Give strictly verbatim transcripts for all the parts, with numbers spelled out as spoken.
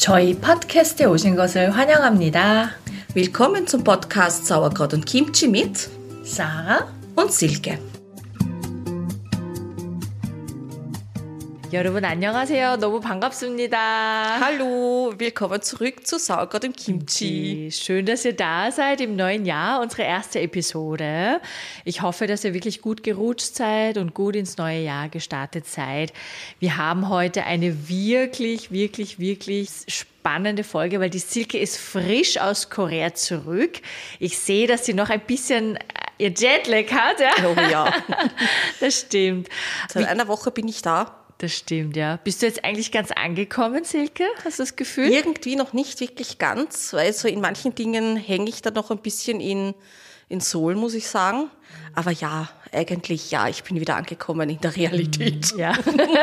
저희 팟캐스트에 오신 것을 환영합니다. Willkommen zum Podcast Sauerkraut und Kimchi mit Sarah und Silke. 여러분 안녕하세요. 너무 반갑습니다. Hallo, willkommen zurück zu Sauerkraut und Kimchi. Schön, dass ihr da seid im neuen Jahr, unsere erste Episode. Ich hoffe, dass ihr wirklich gut gerutscht seid und gut ins neue Jahr gestartet seid. Wir haben heute eine wirklich, wirklich, wirklich spannende Folge, weil die Silke ist frisch aus Korea zurück. Ich sehe, dass sie noch ein bisschen ihr Jetlag hat. Ja? Oh ja. Das stimmt. Seit einer Woche bin ich da. Das stimmt, ja. Bist du jetzt eigentlich ganz angekommen, Silke? Hast du das Gefühl? Irgendwie noch nicht wirklich ganz, weil so in manchen Dingen hänge ich da noch ein bisschen in, in Seoul, muss ich sagen. Aber ja, eigentlich ja, ich bin wieder angekommen in der Realität. Ja.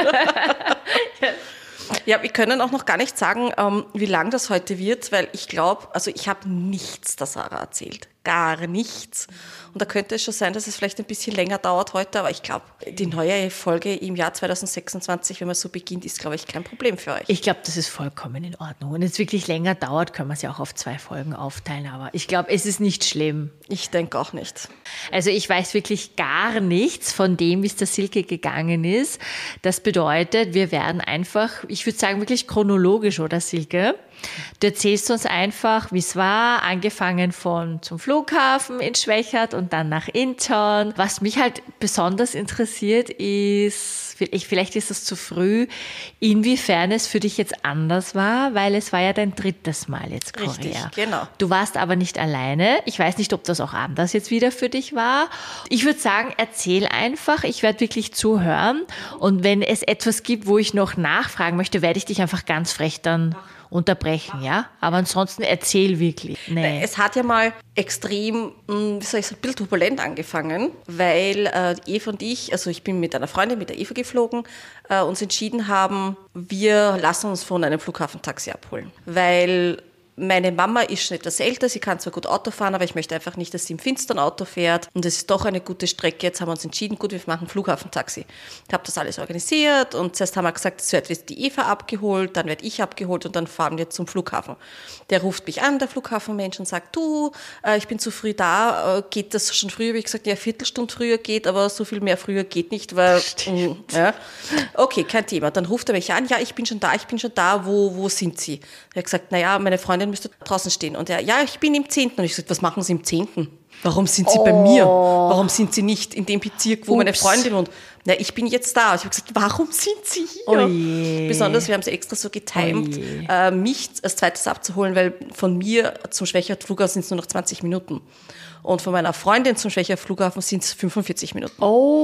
Ja, wir können auch noch gar nicht sagen, ähm, wie lang das heute wird, weil ich glaube, also ich habe nichts der Sarah erzählt. Gar nichts. Und da könnte es schon sein, dass es vielleicht ein bisschen länger dauert heute, aber ich glaube, die neue Folge im Jahr zwanzig sechsundzwanzig, wenn man so beginnt, ist, glaube ich, kein Problem für euch. Ich glaube, das ist vollkommen in Ordnung. Und wenn es wirklich länger dauert, können wir es ja auch auf zwei Folgen aufteilen, aber ich glaube, es ist nicht schlimm. Ich denke auch nicht. Also ich weiß wirklich gar nichts von dem, wie es der Silke gegangen ist. Das bedeutet, wir werden einfach, ich würde sagen, wirklich chronologisch, oder Silke? Du erzählst uns einfach, wie es war, angefangen von zum Flughafen in Schwechat und dann nach Incheon. Was mich halt besonders interessiert ist, vielleicht ist es zu früh, inwiefern es für dich jetzt anders war, weil es war ja dein drittes Mal jetzt Korea. Richtig, genau. Du warst aber nicht alleine. Ich weiß nicht, ob das auch anders jetzt wieder für dich war. Ich würde sagen, erzähl einfach. Ich werde wirklich zuhören. Und wenn es etwas gibt, wo ich noch nachfragen möchte, werde ich dich einfach ganz frech dann unterbrechen, ja? Aber ansonsten erzähl wirklich. Nee. Es hat ja mal extrem, wie soll ich sagen, ein bisschen turbulent angefangen, weil äh, Eva und ich, also ich bin mit einer Freundin, mit der Eva geflogen, äh, uns entschieden haben, wir lassen uns von einem Flughafentaxi abholen, weil meine Mama ist schon etwas älter, sie kann zwar gut Auto fahren, aber ich möchte einfach nicht, dass sie im finsteren Auto fährt. Und es ist doch eine gute Strecke. Jetzt haben wir uns entschieden, gut, wir machen Flughafentaxi. Ich habe das alles organisiert und zuerst haben wir gesagt, es wird die Eva abgeholt, dann werde ich abgeholt und dann fahren wir zum Flughafen. Der ruft mich an, der Flughafenmensch, und sagt, du, äh, ich bin zu früh da, äh, geht das schon früher? Habe ich gesagt, ja, eine Viertelstunde früher geht, aber so viel mehr früher geht nicht, weil, mh, ja. Okay, kein Thema. Dann ruft er mich an, ja, ich bin schon da, ich bin schon da, wo, wo sind Sie? Er hat gesagt, naja, meine Freundin müsste draußen stehen. Und er, ja, ich bin im Zehnten. Und ich sagte, was machen Sie im Zehnten? Warum sind Sie oh. bei mir? Warum sind Sie nicht in dem Bezirk, wo Ups. meine Freundin wohnt? Na, ich bin jetzt da. Ich habe gesagt, warum sind Sie hier? Oh je. Besonders, wir haben es extra so getimt, oh äh, mich als zweites abzuholen, weil von mir zum Schwechat Flughafen sind es nur noch zwanzig Minuten. Und von meiner Freundin zum Schwechat Flughafen sind es fünfundvierzig Minuten.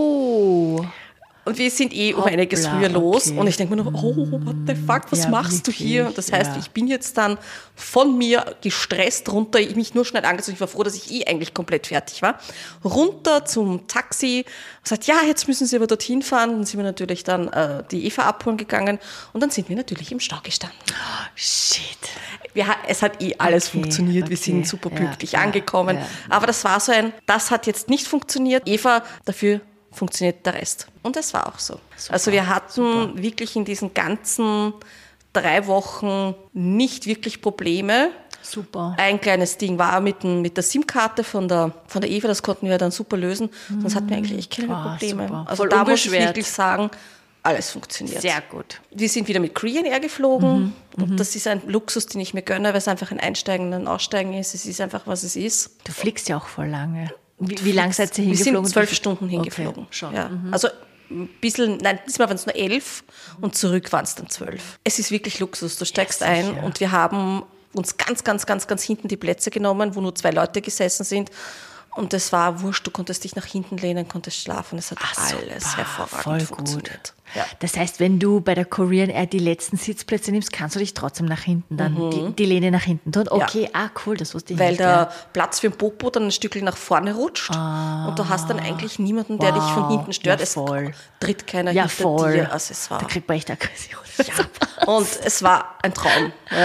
Oh. Und wir sind eh um Hoppla, einiges früher los. Okay. Und ich denke mir noch, oh, what the fuck, was ja, machst wirklich? du hier? Und das heißt, ja. ich bin jetzt dann von mir gestresst runter, ich mich nur schnell angezogen, ich war froh, dass ich eh eigentlich komplett fertig war, runter zum Taxi, und sagt, ja, jetzt müssen Sie aber dorthin fahren. Dann sind wir natürlich dann äh, die Eva abholen gegangen und dann sind wir natürlich im Stau gestanden. Oh, shit. Wir, es hat eh alles okay, funktioniert, okay, wir sind super pünktlich ja, angekommen. Ja. Aber das war so ein, das hat jetzt nicht funktioniert. Eva, dafür funktioniert der Rest. Und es war auch so. Super, also wir hatten super. wirklich in diesen ganzen drei Wochen nicht wirklich Probleme. Super. Ein kleines Ding war mit, dem, mit der SIM-Karte von der, von der Eva, das konnten wir dann super lösen. Mhm. Sonst hatten wir eigentlich echt keine oh, Probleme. Super. Also Voll da muss ich wirklich sagen, alles funktioniert. Sehr gut. Wir sind wieder mit Korean Air geflogen. Mhm. Und das ist ein Luxus, den ich mir gönne, weil es einfach ein Einsteigen und ein Aussteigen ist. Es ist einfach, was es ist. Du fliegst ja auch voll lange. Wie, wie lange seid ihr hingeflogen? Wir sind zwölf Stunden hingeflogen. Okay, schon. Ja. Mhm. Also ein bisschen, nein, diesmal waren es nur elf und zurück waren es dann zwölf. Es ist wirklich Luxus. Du steigst ja, ein und wir haben uns ganz, ganz, ganz, ganz hinten die Plätze genommen, wo nur zwei Leute gesessen sind. Und es war wurscht, du konntest dich nach hinten lehnen, konntest schlafen. Es hat Ach, alles super, hervorragend voll funktioniert. Ja. Das heißt, wenn du bei der Korean Air die letzten Sitzplätze nimmst, kannst du dich trotzdem nach hinten, dann mhm. die, die Lehne nach hinten tun? Okay, ja. ah cool, das wusste ich Weil nicht. Weil der ja. Platz für den Popo dann ein Stückchen nach vorne rutscht ah, und du hast dann eigentlich niemanden, der wow. dich von hinten stört. Ja, voll. Es tritt keiner ja, hinter voll. dir. Also es war, da kriegt man echt Aggression. Ja. Und es war ein Traum. Ja.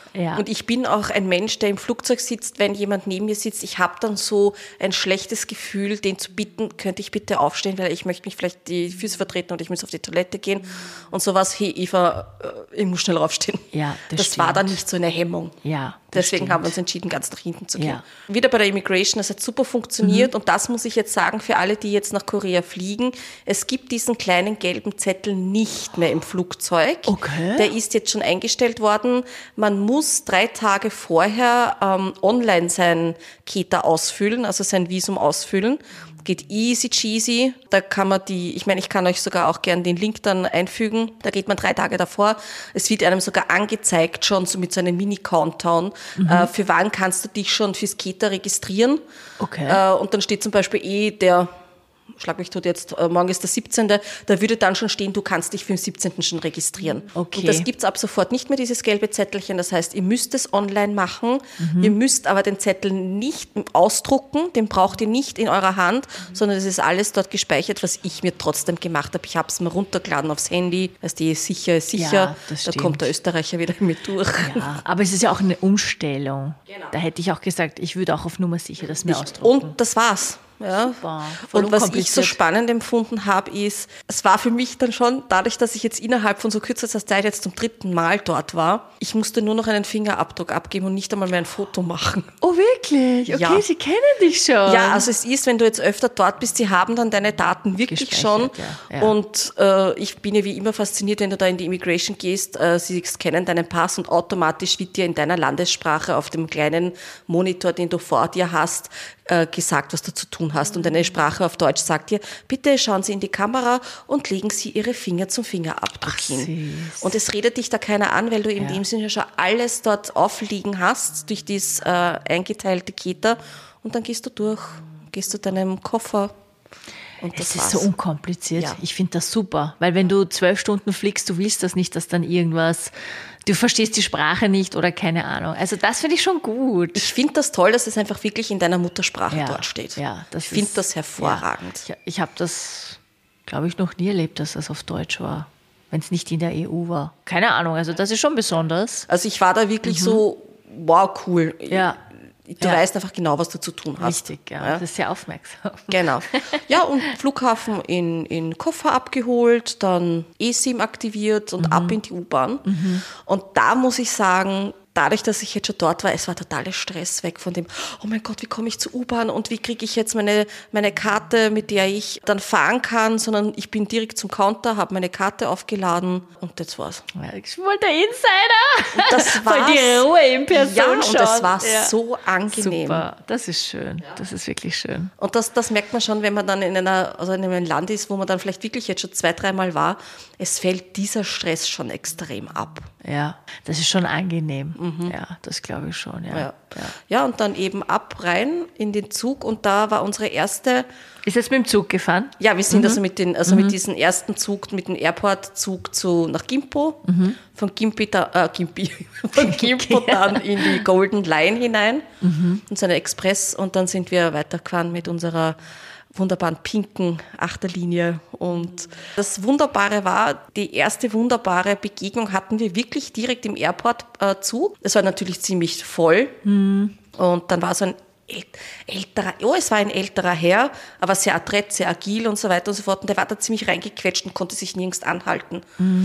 Ja. Und ich bin auch ein Mensch, der im Flugzeug sitzt, wenn jemand neben mir sitzt, ich habe dann so ein schlechtes Gefühl, den zu bitten, könnte ich bitte aufstehen, weil ich möchte mich vielleicht die Füße vertreten und ich muss auf die Toilette gehen und sowas. Hey Eva, ich muss schnell aufstehen. Ja, das das stimmt. war dann nicht so eine Hemmung. Ja, das Deswegen stimmt. haben wir uns entschieden, ganz nach hinten zu gehen. Ja. Wieder bei der Immigration, das hat super funktioniert und das muss ich jetzt sagen für alle, die jetzt nach Korea fliegen, es gibt diesen kleinen gelben Zettel nicht mehr im Flugzeug. Okay. Der ist jetzt schon eingestellt worden. Man muss drei Tage vorher ähm, online sein Keta ausfüllen, also sein Visum ausfüllen. Geht easy cheesy. Da kann man die, ich meine, ich kann euch sogar auch gerne den Link dann einfügen. Da geht man drei Tage davor. Es wird einem sogar angezeigt, schon so mit so einem Mini-Countdown. Mhm. Äh, für wann kannst du dich schon fürs Keta registrieren? Okay. Äh, und dann steht zum Beispiel eh der, schlag mich tot jetzt, äh, morgen ist der siebzehnte Da würde dann schon stehen, du kannst dich für den siebzehnten schon registrieren. Okay. Und das gibt's ab sofort nicht mehr, dieses gelbe Zettelchen. Das heißt, ihr müsst es online machen. Mhm. Ihr müsst aber den Zettel nicht ausdrucken, den braucht ihr nicht in eurer Hand, mhm. sondern es ist alles dort gespeichert, was ich mir trotzdem gemacht habe. Ich habe es mir runtergeladen aufs Handy. Weißt du, sicher ist sicher. Ja, das da stimmt. kommt der Österreicher wieder mit durch. Ja, aber es ist ja auch eine Umstellung. Genau. Da hätte ich auch gesagt, ich würde auch auf Nummer sicher das mir ausdrucken. Und das war's. Ja. Super, voll Und was ich so unkompliziert. spannend empfunden habe, ist, es war für mich dann schon, dadurch, dass ich jetzt innerhalb von so kürzester Zeit jetzt zum dritten Mal dort war, ich musste nur noch einen Fingerabdruck abgeben und nicht einmal mehr ein Foto machen. Oh, wirklich? Okay, Ja. Sie kennen dich schon. Ja, also es ist, wenn du jetzt öfter dort bist, sie haben dann deine Daten wirklich schon. Gespeichert, ja, ja. Und äh, ich bin ja wie immer fasziniert, wenn du da in die Immigration gehst, äh, sie scannen deinen Pass und automatisch wird dir in deiner Landessprache auf dem kleinen Monitor, den du vor dir hast, äh, gesagt, was du zu tun hast. Und deine Sprache auf Deutsch sagt dir, bitte schauen Sie in die Kamera und legen Sie Ihre Finger zum Fingerabdruck Ach, hin. süß. Und es redet dich da keiner an, weil du in Ja. dem Sinne schon alles dort aufliegen hast durch dieses äh, eingeteilte Keta. Und dann gehst du durch, gehst zu deinem Koffer. Und das Es ist war's. so unkompliziert. Ja. Ich finde das super, weil wenn du zwölf Stunden fliegst, du willst das nicht, dass dann irgendwas, du verstehst die Sprache nicht oder keine Ahnung. Also das finde ich schon gut. Ich finde das toll, dass es einfach wirklich in deiner Muttersprache Ja, dort steht. ja, das ich finde ist- das hervorragend. Ja, ich ich habe das, glaube ich, noch nie erlebt, dass das auf Deutsch war, wenn es nicht in der E U war. Keine Ahnung, also das ist schon besonders. Also ich war da wirklich so, wow, cool. Ja. Du Ja. weißt einfach genau, was du zu tun hast. Richtig, ja. Das ist sehr aufmerksam. Genau. Ja, und Flughafen in, in Koffer abgeholt, dann eSIM aktiviert und ab in die U-Bahn. Und da muss ich sagen, dadurch, dass ich jetzt schon dort war, es war totaler Stress weg von dem, oh mein Gott, wie komme ich zur U-Bahn und wie kriege ich jetzt meine, meine Karte, mit der ich dann fahren kann, sondern ich bin direkt zum Counter, habe meine Karte aufgeladen und das war's. Ja, ich wollte der Insider. Das Voll war's. die Ruhe in Person Ja, und schon. das war Ja. so angenehm. Super, das ist schön. Das ist wirklich schön. Und das, das merkt man schon, wenn man dann in, einer, also in einem Land ist, wo man dann vielleicht wirklich jetzt schon zwei, dreimal war. Es fällt dieser Stress schon extrem ab. Ja, das ist schon angenehm. Ja, das glaube ich schon. Ja. Ja. Ja. Ja, und dann eben ab rein in den Zug und da war unsere erste, Ist jetzt mit dem Zug gefahren? ja, wir sind also mit den, also mit diesem ersten Zug, mit dem Airport-Zug zu nach Gimpo, von Gimpi, da, äh, Gimpi, von Gimpo dann in die Golden Line hinein, und so eine Express und dann sind wir weitergefahren mit unserer wunderbaren pinken Achterlinie. Und das Wunderbare war, die erste wunderbare Begegnung hatten wir wirklich direkt im Airport äh, zu. Es war natürlich ziemlich voll. Und dann war so ein äl- älterer, oh, es war ein älterer Herr, aber sehr adrett, sehr agil und so weiter und so fort. Und der war da ziemlich reingequetscht und konnte sich nirgends anhalten.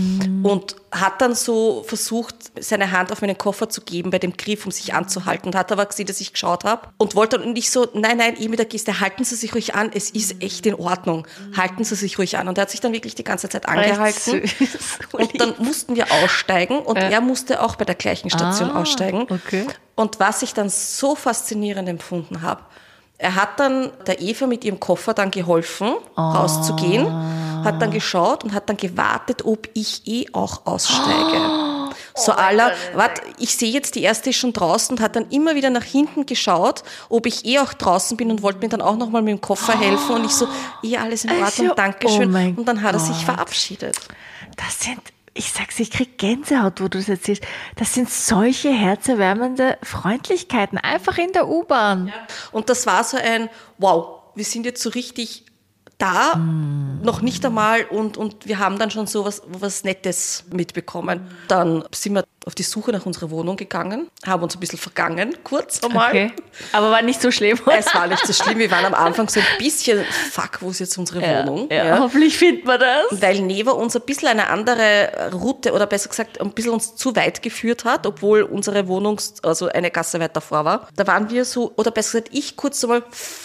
Und hat dann so versucht, seine Hand auf meinen Koffer zu geben bei dem Griff, um sich anzuhalten. Und hat aber gesehen, dass ich geschaut habe. Und wollte dann nicht so, nein, nein, eh mit der Geste, halten Sie sich ruhig an, es ist echt in Ordnung. Halten Sie sich ruhig an. Und er hat sich dann wirklich die ganze Zeit angehalten. Echt süß. Und dann mussten wir aussteigen und er musste auch bei der gleichen Station Ah, aussteigen. okay. Und was ich dann so faszinierend empfunden habe, er hat dann der Eva mit ihrem Koffer dann geholfen, rauszugehen, hat dann geschaut und hat dann gewartet, ob ich eh auch aussteige. So aller, warte, ich sehe jetzt, die erste ist schon draußen und hat dann immer wieder nach hinten geschaut, ob ich eh auch draußen bin und wollte mir dann auch nochmal mit dem Koffer helfen und ich so, eh alles in Also, Ordnung, Dankeschön. oh mein Und dann hat er sich Gott. verabschiedet. Das sind, ich sag's, ich krieg Gänsehaut, wo du das erzählst. Das sind solche herzerwärmende Freundlichkeiten, einfach in der U-Bahn. Und das war so ein, wow, wir sind jetzt so richtig da mm. noch nicht einmal und, und wir haben dann schon so was, was Nettes mitbekommen. Dann sind wir auf die Suche nach unserer Wohnung gegangen, haben uns ein bisschen vergangen, kurz einmal. Okay. Aber war nicht so schlimm. Es war nicht so schlimm. Wir waren am Anfang so ein bisschen, fuck, wo ist jetzt unsere ja, Wohnung? Ja, ja. Hoffentlich findet man das. Weil Neva uns ein bisschen eine andere Route oder besser gesagt ein bisschen uns zu weit geführt hat, obwohl unsere Wohnung also eine Gasse weiter vor war. Da waren wir so, oder besser gesagt ich kurz so mal,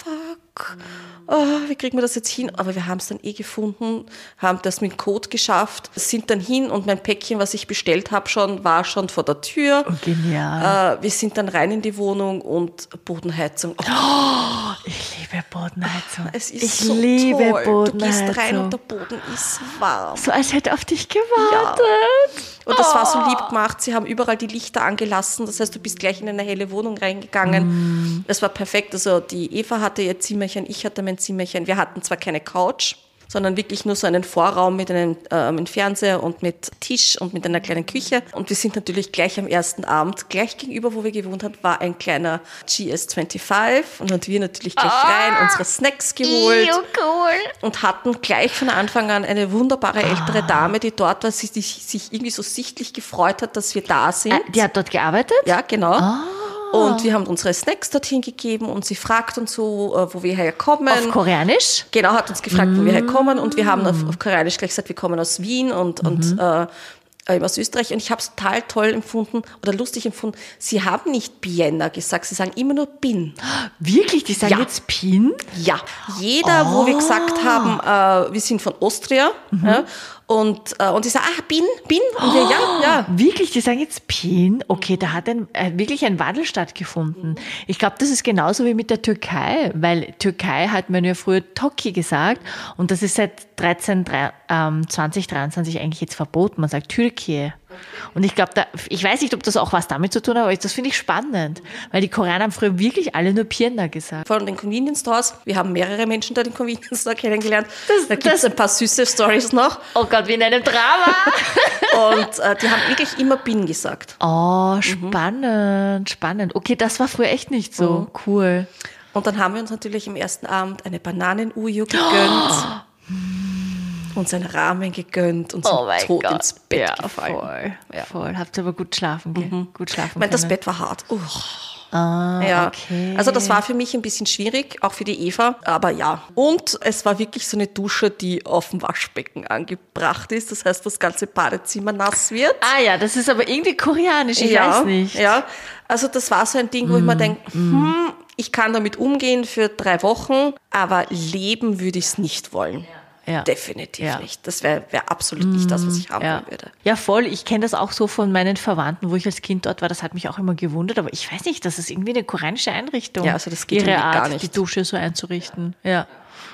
fuck, oh, wie kriegen wir das jetzt hin? Aber wir haben es dann eh gefunden, haben das mit Code geschafft, sind dann hin und mein Päckchen, was ich bestellt habe, schon war schon vor der Tür. Oh, genial. Äh, wir sind dann rein in die Wohnung und Bodenheizung. Oh, oh, ich liebe Bodenheizung. Es ist ich so liebe toll. Bodenheizung. Du gehst rein und der Boden ist warm. So als hätte auf dich gewartet. Ja. Und das oh. war so lieb gemacht. Sie haben überall die Lichter angelassen. Das heißt, du bist gleich in eine helle Wohnung reingegangen. Mm. Das war perfekt. Also die Eva hatte ihr Zimmerchen, ich hatte mein Zimmerchen. Wir hatten zwar keine Couch, sondern wirklich nur so einen Vorraum mit einem, äh, einem Fernseher und mit Tisch und mit einer kleinen Küche. Und wir sind natürlich gleich am ersten Abend, gleich gegenüber, wo wir gewohnt haben, war ein kleiner G S fünfundzwanzig. Und dann haben wir natürlich gleich oh. rein unsere Snacks geholt. Ew, cool. Und hatten gleich von Anfang an eine wunderbare ältere Dame, die dort war, die sich irgendwie so sichtlich gefreut hat, dass wir da sind. Äh, die hat dort gearbeitet? Ja, genau. Ah. Und wir haben unsere Snacks dorthin gegeben und sie fragt uns so, wo wir herkommen. Auf Koreanisch? Genau, hat uns gefragt, mm. wo wir herkommen. Und wir haben auf, auf Koreanisch gleich gesagt, wir kommen aus Wien und, mhm. und äh, aus Österreich. Und ich habe es total toll empfunden oder lustig empfunden. Sie haben nicht Bienna gesagt, sie sagen immer nur Bin. Wirklich? Die sagen ja. jetzt Pin? Ja. Jeder, oh. wo wir gesagt haben, äh, wir sind von Austria, mhm. ja, Und, äh, und ich sage, ah, Bin, Bin. Und wir, ja, ja. Wirklich, die sagen jetzt Pin? Okay, da hat ein, äh, wirklich ein Wandel stattgefunden. Ich glaube, das ist genauso wie mit der Türkei, weil Türkei hat man ja früher Toki gesagt und das ist seit dreizehn, ähm, zwanzig dreiundzwanzig eigentlich jetzt verboten. Man sagt Türkei. Und ich glaube, da, ich weiß nicht, ob das auch was damit zu tun hat, aber das finde ich spannend, weil die Koreaner haben früher wirklich alle nur Pienda gesagt. Von den Convenience Stores, wir haben mehrere Menschen da den Convenience Store kennengelernt, das, da gibt es ein paar süße Stories noch. Oh Gott, wie in einem Drama. Und äh, die haben wirklich immer Bin gesagt. Oh, spannend, mhm. spannend. Okay, das war früher echt nicht so mhm. cool. Und dann haben wir uns natürlich am ersten Abend eine Bananen-Uju gegönnt. Oh. Uns einen Rahmen gegönnt und sind oh tot Gott. ins Bett ja, gefallen. Voll, ja. voll. Habt ihr aber gut schlafen, mhm. gut schlafen Ich meine, das können. Bett war hart. Uh. Ah, ja. okay. Also das war für mich ein bisschen schwierig, auch für die Eva, aber ja. Und es war wirklich so eine Dusche, die auf dem Waschbecken angebracht ist. Das heißt, das ganze Badezimmer nass wird. Ah ja, das ist aber irgendwie koreanisch, ich ja, weiß nicht. Ja, also das war so ein Ding, wo mm, ich mir denke, mm. hm, ich kann damit umgehen für drei Wochen, aber leben würde ich es nicht wollen. Ja. Definitiv ja. nicht. Das wäre wär absolut mm, nicht das, was ich haben ja. wollen würde. Ja, voll. Ich kenne das auch so von meinen Verwandten, wo ich als Kind dort war. Das hat mich auch immer gewundert. Aber ich weiß nicht, das ist irgendwie eine koreanische Einrichtung. Ja, also das geht ihre Art, gar nicht. Die Dusche so einzurichten. Ja.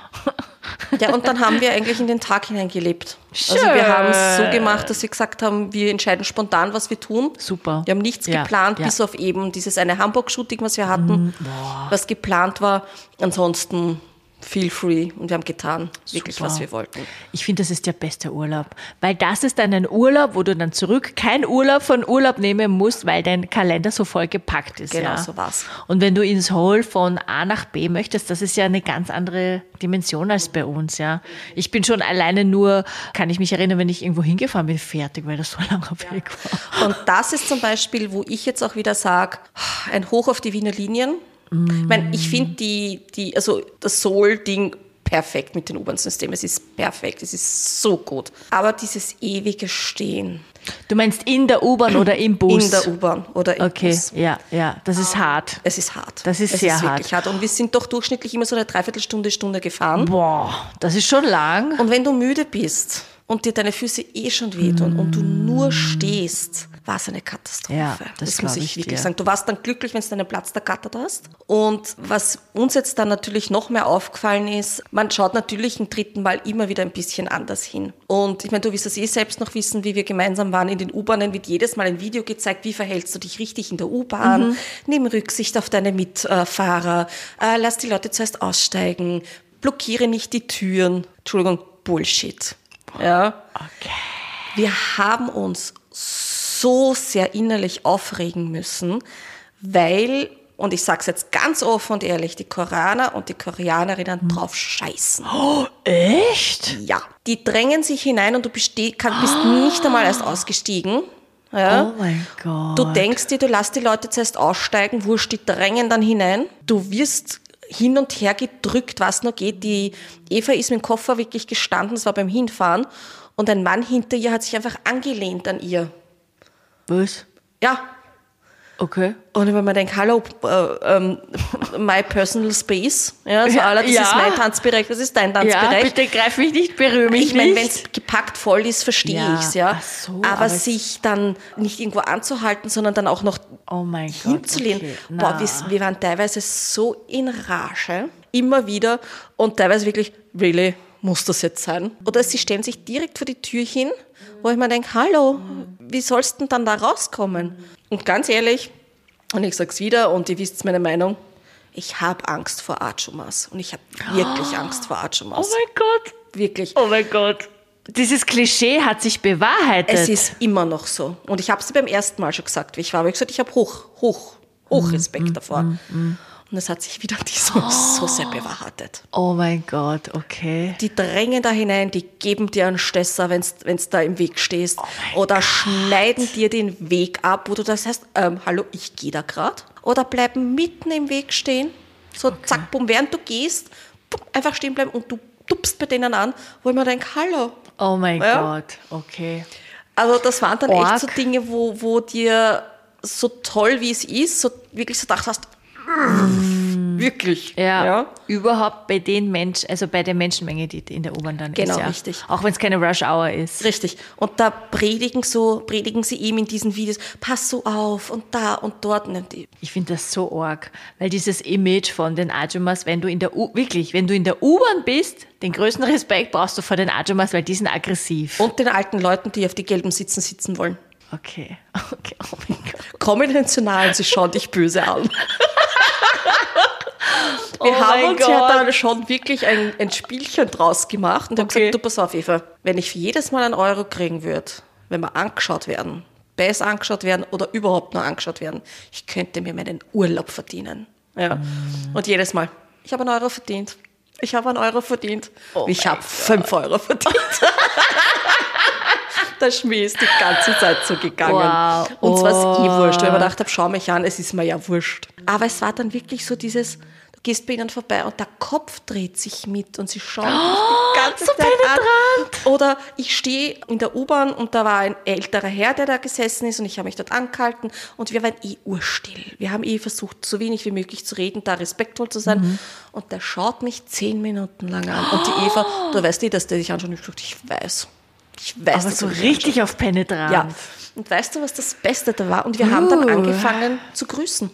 Ja, und dann haben wir eigentlich in den Tag hineingelebt. Schön. Also wir haben es so gemacht, dass wir gesagt haben, wir entscheiden spontan, was wir tun. Super. Wir haben nichts ja, geplant, ja. bis auf eben dieses eine Hamburg-Shooting, was wir hatten, mm, was geplant war. Ansonsten feel free und wir haben getan, wirklich, Super. was wir wollten. Ich finde, das ist der beste Urlaub, weil das ist dann ein Urlaub, wo du dann zurück kein Urlaub von Urlaub nehmen musst, weil dein Kalender so voll gepackt ist. Genau, ja. so war's. Und wenn du in Seoul von A nach B möchtest, das ist ja eine ganz andere Dimension als bei uns. Ja. Ich bin schon alleine nur, kann ich mich erinnern, wenn ich irgendwo hingefahren bin, fertig, weil das so lange weg war. Und das ist zum Beispiel, wo ich jetzt auch wieder sage, ein Hoch auf die Wiener Linien. Mm. Ich meine, ich finde die, die, also das Seoul-Ding perfekt mit dem U-Bahn-System. Es ist perfekt, es ist so gut. Aber dieses ewige Stehen. Du meinst in der U-Bahn oder im Bus? In der U-Bahn oder im okay. Bus. Okay, ja, ja, das ist hart. Es ist hart. Das ist es sehr ist hart. wirklich hart. Und wir sind doch durchschnittlich immer so eine Dreiviertelstunde, Stunde gefahren. Boah, das ist schon lang. Und wenn du müde bist und dir deine Füße eh schon wehtun mm. und du nur stehst, war es eine Katastrophe. Ja, das, das muss ich, ich wirklich dir. sagen. Du warst dann glücklich, wenn du deinen Platz ergattert hast. Und was uns jetzt dann natürlich noch mehr aufgefallen ist, man schaut natürlich ein dritten Mal immer wieder ein bisschen anders hin. Und ich meine, du wirst das eh selbst noch wissen, wie wir gemeinsam waren in den U-Bahnen, wird jedes Mal ein Video gezeigt, wie verhältst du dich richtig in der U-Bahn, mhm. nimm Rücksicht auf deine Mitfahrer, äh, lass die Leute zuerst aussteigen, blockiere nicht die Türen. Entschuldigung, Bullshit. Ja. Okay. Wir haben uns so sehr innerlich aufregen müssen, weil und ich sage es jetzt ganz offen und ehrlich, die Koreaner und die Koreanerinnen hm. drauf scheißen. Oh, echt? Ja. Die drängen sich hinein und du beste- kann, bist oh. nicht einmal erst ausgestiegen. Ja. Oh mein Gott. Du denkst dir, du lässt die Leute zuerst aussteigen, wurscht, die drängen dann hinein. Du wirst hin und her gedrückt, was nur geht. Die Eva ist mit dem Koffer wirklich gestanden, das war beim Hinfahren. Und ein Mann hinter ihr hat sich einfach angelehnt an ihr. Was? Ja. Okay. Und wenn man denkt, hallo, äh, ähm, my personal space, ja, so aller, das ja. ist mein Tanzbereich, das ist dein Tanzbereich. Ja, bitte greif mich nicht, berühre mich ich mein, nicht. wenn es gepackt voll ist, verstehe ja. ich es, ja. Ach so, aber, aber sich dann nicht irgendwo anzuhalten, sondern dann auch noch oh mein hinzulehnen. Gott, okay. Boah, wir, wir waren teilweise so in Rage, immer wieder, und teilweise wirklich, really, muss das jetzt sein? Oder sie stellen sich direkt vor die Tür hin, wo ich mir denke, hallo, wie sollst du denn dann da rauskommen? Und ganz ehrlich, und ich sag's wieder, und ihr wisst meine Meinung, ich habe Angst vor Achumas. Und ich habe wirklich oh. Angst vor Achumas. Oh mein Gott. Wirklich. Oh mein Gott. Dieses Klischee hat sich bewahrheitet. Es ist immer noch so. Und ich habe es beim ersten Mal schon gesagt, wie ich war. Aber ich gesagt, ich habe hoch, hoch, hoch Respekt mm, davor. Mm, mm. Und es hat sich wieder diesmal oh. so sehr bewahrheitet. Oh mein Gott, okay. Die drängen da hinein, die geben dir einen Stösser, wenn du da im Weg stehst. Oh oder Gott. Schneiden dir den Weg ab, wo du das heißt, ähm, hallo, ich gehe da gerade. Oder bleiben mitten im Weg stehen. So okay. zack, bumm, während du gehst, bumm, einfach stehen bleiben und du tupst bei denen an, wo ich mir denke, hallo. Oh mein ja? Gott, okay. Also das waren dann Org. echt so Dinge, wo, wo dir so toll, wie es ist, so wirklich so gedacht hast, mm. wirklich. Ja, ja, überhaupt bei den Menschen, also bei der Menschenmenge, die in der U-Bahn dann genau, ist. Genau, richtig. Auch wenn es keine Rush-Hour ist. Richtig. Und da predigen, so, predigen sie eben in diesen Videos, pass so auf und da und dort. Ich finde das so arg, weil dieses Image von den Ajumas, wenn du in der U, wirklich, wenn du in der U-Bahn bist, den größten Respekt brauchst du vor den Ajumas, weil die sind aggressiv. Und den alten Leuten, die auf die gelben Sitzen sitzen wollen. Okay, okay, oh mein Gott. Konventional, sie schauen dich böse an. Wir oh haben uns Gott. ja dann schon wirklich ein, ein Spielchen draus gemacht und haben okay. gesagt, du pass auf Eva, wenn ich für jedes Mal einen Euro kriegen würde, wenn wir angeschaut werden, Bass angeschaut werden oder überhaupt nur angeschaut werden, ich könnte mir meinen Urlaub verdienen. Ja. Mm. Und jedes Mal, ich habe einen Euro verdient, ich habe einen Euro verdient, oh ich habe fünf Euro verdient. Der Schmäh ist die ganze Zeit so gegangen. Wow. Und zwar oh. ist eh wurscht, weil ich mir gedacht habe, schau mich an, es ist mir ja wurscht. Aber es war dann wirklich so dieses, du gehst bei ihnen vorbei und der Kopf dreht sich mit und sie schauen dich oh, die ganze so Zeit penetrant. an. Oder ich stehe in der U-Bahn und da war ein älterer Herr, der da gesessen ist und ich habe mich dort angehalten und wir waren eh urstill. Wir haben eh versucht, so wenig wie möglich zu reden, da respektvoll zu sein. Mhm. Und der schaut mich zehn Minuten lang an. Und die Eva, du weißt eh, dass der dich anschaut. Und ich gesagt, ich weiß. Ich weiß, aber so richtig auf penetrant. Ja. Und weißt du, was das Beste da war? Und wir uh. haben dann angefangen zu grüßen.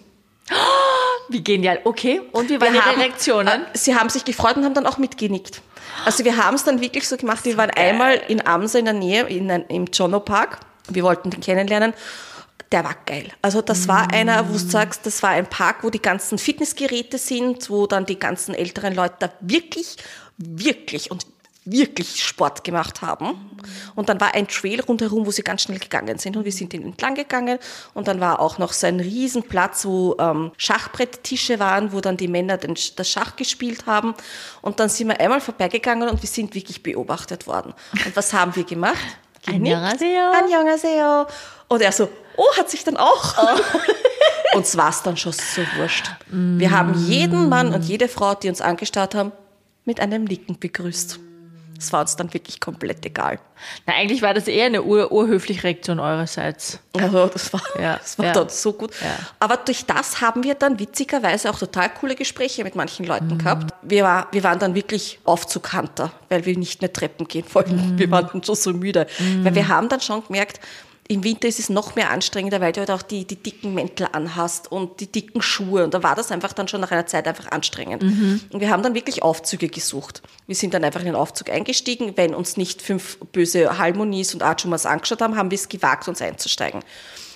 Wie genial. Okay, und wie waren wir Ihre haben, Reaktionen? Äh, sie haben sich gefreut und haben dann auch mitgenickt. Also wir haben es dann wirklich so gemacht, wir waren geil. einmal in Amsa in der Nähe, in ein, im Jono Park. Wir wollten den kennenlernen. Der war geil. Also das war mm. einer, wo du sagst, das war ein Park, wo die ganzen Fitnessgeräte sind, wo dann die ganzen älteren Leute da wirklich, wirklich und wirklich Sport gemacht haben. Und dann war ein Trail rundherum, wo sie ganz schnell gegangen sind. Und wir sind den entlang gegangen. Und dann war auch noch so ein Riesenplatz, wo ähm, Schachbretttische waren, wo dann die Männer den, das Schach gespielt haben. Und dann sind wir einmal vorbeigegangen und wir sind wirklich beobachtet worden. Und was haben wir gemacht? Annyeonghaseyo. Annyeonghaseyo. Und er so, oh, hat sich dann auch. Oh. Uns war es dann schon so wurscht. Mm. Wir haben jeden Mann und jede Frau, die uns angestarrt haben, mit einem Nicken begrüßt. Das war uns dann wirklich komplett egal. Na, eigentlich war das eher eine ur- urhöfliche Reaktion eurerseits. Also das war, ja, das war ja. dann so gut. Ja. Aber durch das haben wir dann witzigerweise auch total coole Gespräche mit manchen Leuten mhm. gehabt. Wir, war, wir waren dann wirklich Aufzughunter, weil wir nicht mehr Treppen gehen wollten. Mhm. Wir waren dann schon so müde. Mhm. Weil wir haben dann schon gemerkt, im Winter ist es noch mehr anstrengender, weil du halt auch die, die dicken Mäntel anhast und die dicken Schuhe. Und da war das einfach dann schon nach einer Zeit einfach anstrengend. Mhm. Und wir haben dann wirklich Aufzüge gesucht. Wir sind dann einfach in den Aufzug eingestiegen. Wenn uns nicht fünf böse Halmonis und Achumas angeschaut haben, haben wir es gewagt, uns einzusteigen.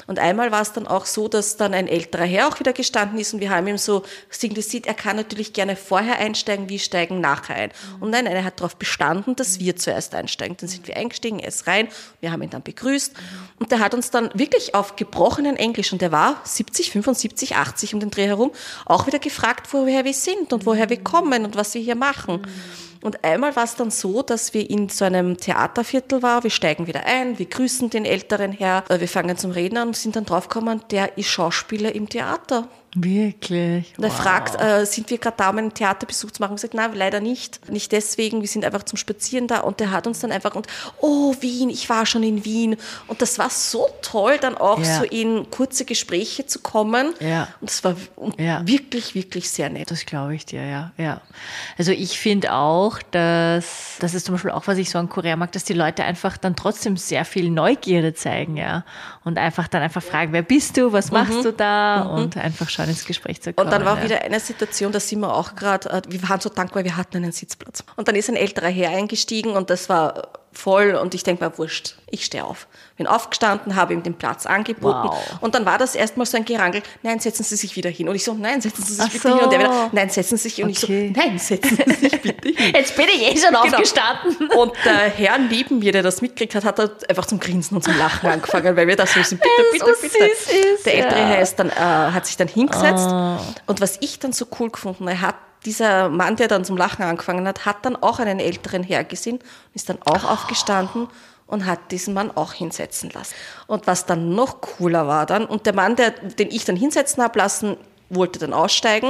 Und einmal war es dann auch so, dass dann ein älterer Herr auch wieder gestanden ist und wir haben ihm so signalisiert, er kann natürlich gerne vorher einsteigen, wir steigen nachher ein. Und nein, er hat darauf bestanden, dass wir zuerst einsteigen. Dann sind wir eingestiegen, er ist rein, wir haben ihn dann begrüßt und der hat uns dann wirklich auf gebrochenen Englisch, und der war siebzig, fünfundsiebzig, achtzig um den Dreh herum, auch wieder gefragt, woher wir sind und woher wir kommen und was wir hier machen. Und einmal war es dann so, dass wir in so einem Theaterviertel waren, wir steigen wieder ein, wir grüßen den älteren Herr, wir fangen zum Reden an und sind dann draufgekommen, der ist Schauspieler im Theater. Wirklich? Und er Wow. fragt, äh, sind wir gerade da, um einen Theaterbesuch zu machen? Und ich gesagt, nein, leider nicht. Nicht deswegen, wir sind einfach zum Spazieren da. Und der hat uns dann einfach, und oh, Wien, ich war schon in Wien. Und das war so toll, dann auch ja. so in kurze Gespräche zu kommen. Ja. Und das war ja. wirklich, wirklich sehr nett. Das glaube ich dir, ja. ja. Also ich finde auch, dass, das ist zum Beispiel auch, was ich so an Korea mag, dass die Leute einfach dann trotzdem sehr viel Neugierde zeigen, ja. Und einfach dann einfach fragen, wer bist du, was machst mhm. du da? Mhm. Und einfach schon ins Gespräch zu kommen. Und dann war ja. wieder eine Situation, da sind wir auch gerade, wir waren so dankbar, wir hatten einen Sitzplatz. Und dann ist ein älterer Herr eingestiegen und das war voll und ich denke mir, wurscht, ich stehe auf. Bin aufgestanden, habe ihm den Platz angeboten wow. und dann war das erstmal so ein Gerangel, nein, setzen Sie sich wieder hin. Und ich so, nein, setzen Sie sich Ach bitte so. hin. Und der wieder, nein, setzen Sie sich. Und okay. ich so, nein, setzen Sie sich bitte hin. Jetzt bin ich eh schon genau. aufgestanden. Und der Herr neben mir, der das mitgekriegt hat, hat er einfach zum Grinsen und zum Lachen angefangen, weil wir da so sind, bitte, bitte, so bitte. Süß ist, der ältere ja. Herr ist dann, äh, hat sich dann hingesetzt oh. und was ich dann so cool gefunden, er hat dieser Mann, der dann zum Lachen angefangen hat, hat dann auch einen älteren Herr gesehen, ist dann auch oh. aufgestanden und hat diesen Mann auch hinsetzen lassen. Und was dann noch cooler war dann, und der Mann, der, den ich dann hinsetzen habe lassen, wollte dann aussteigen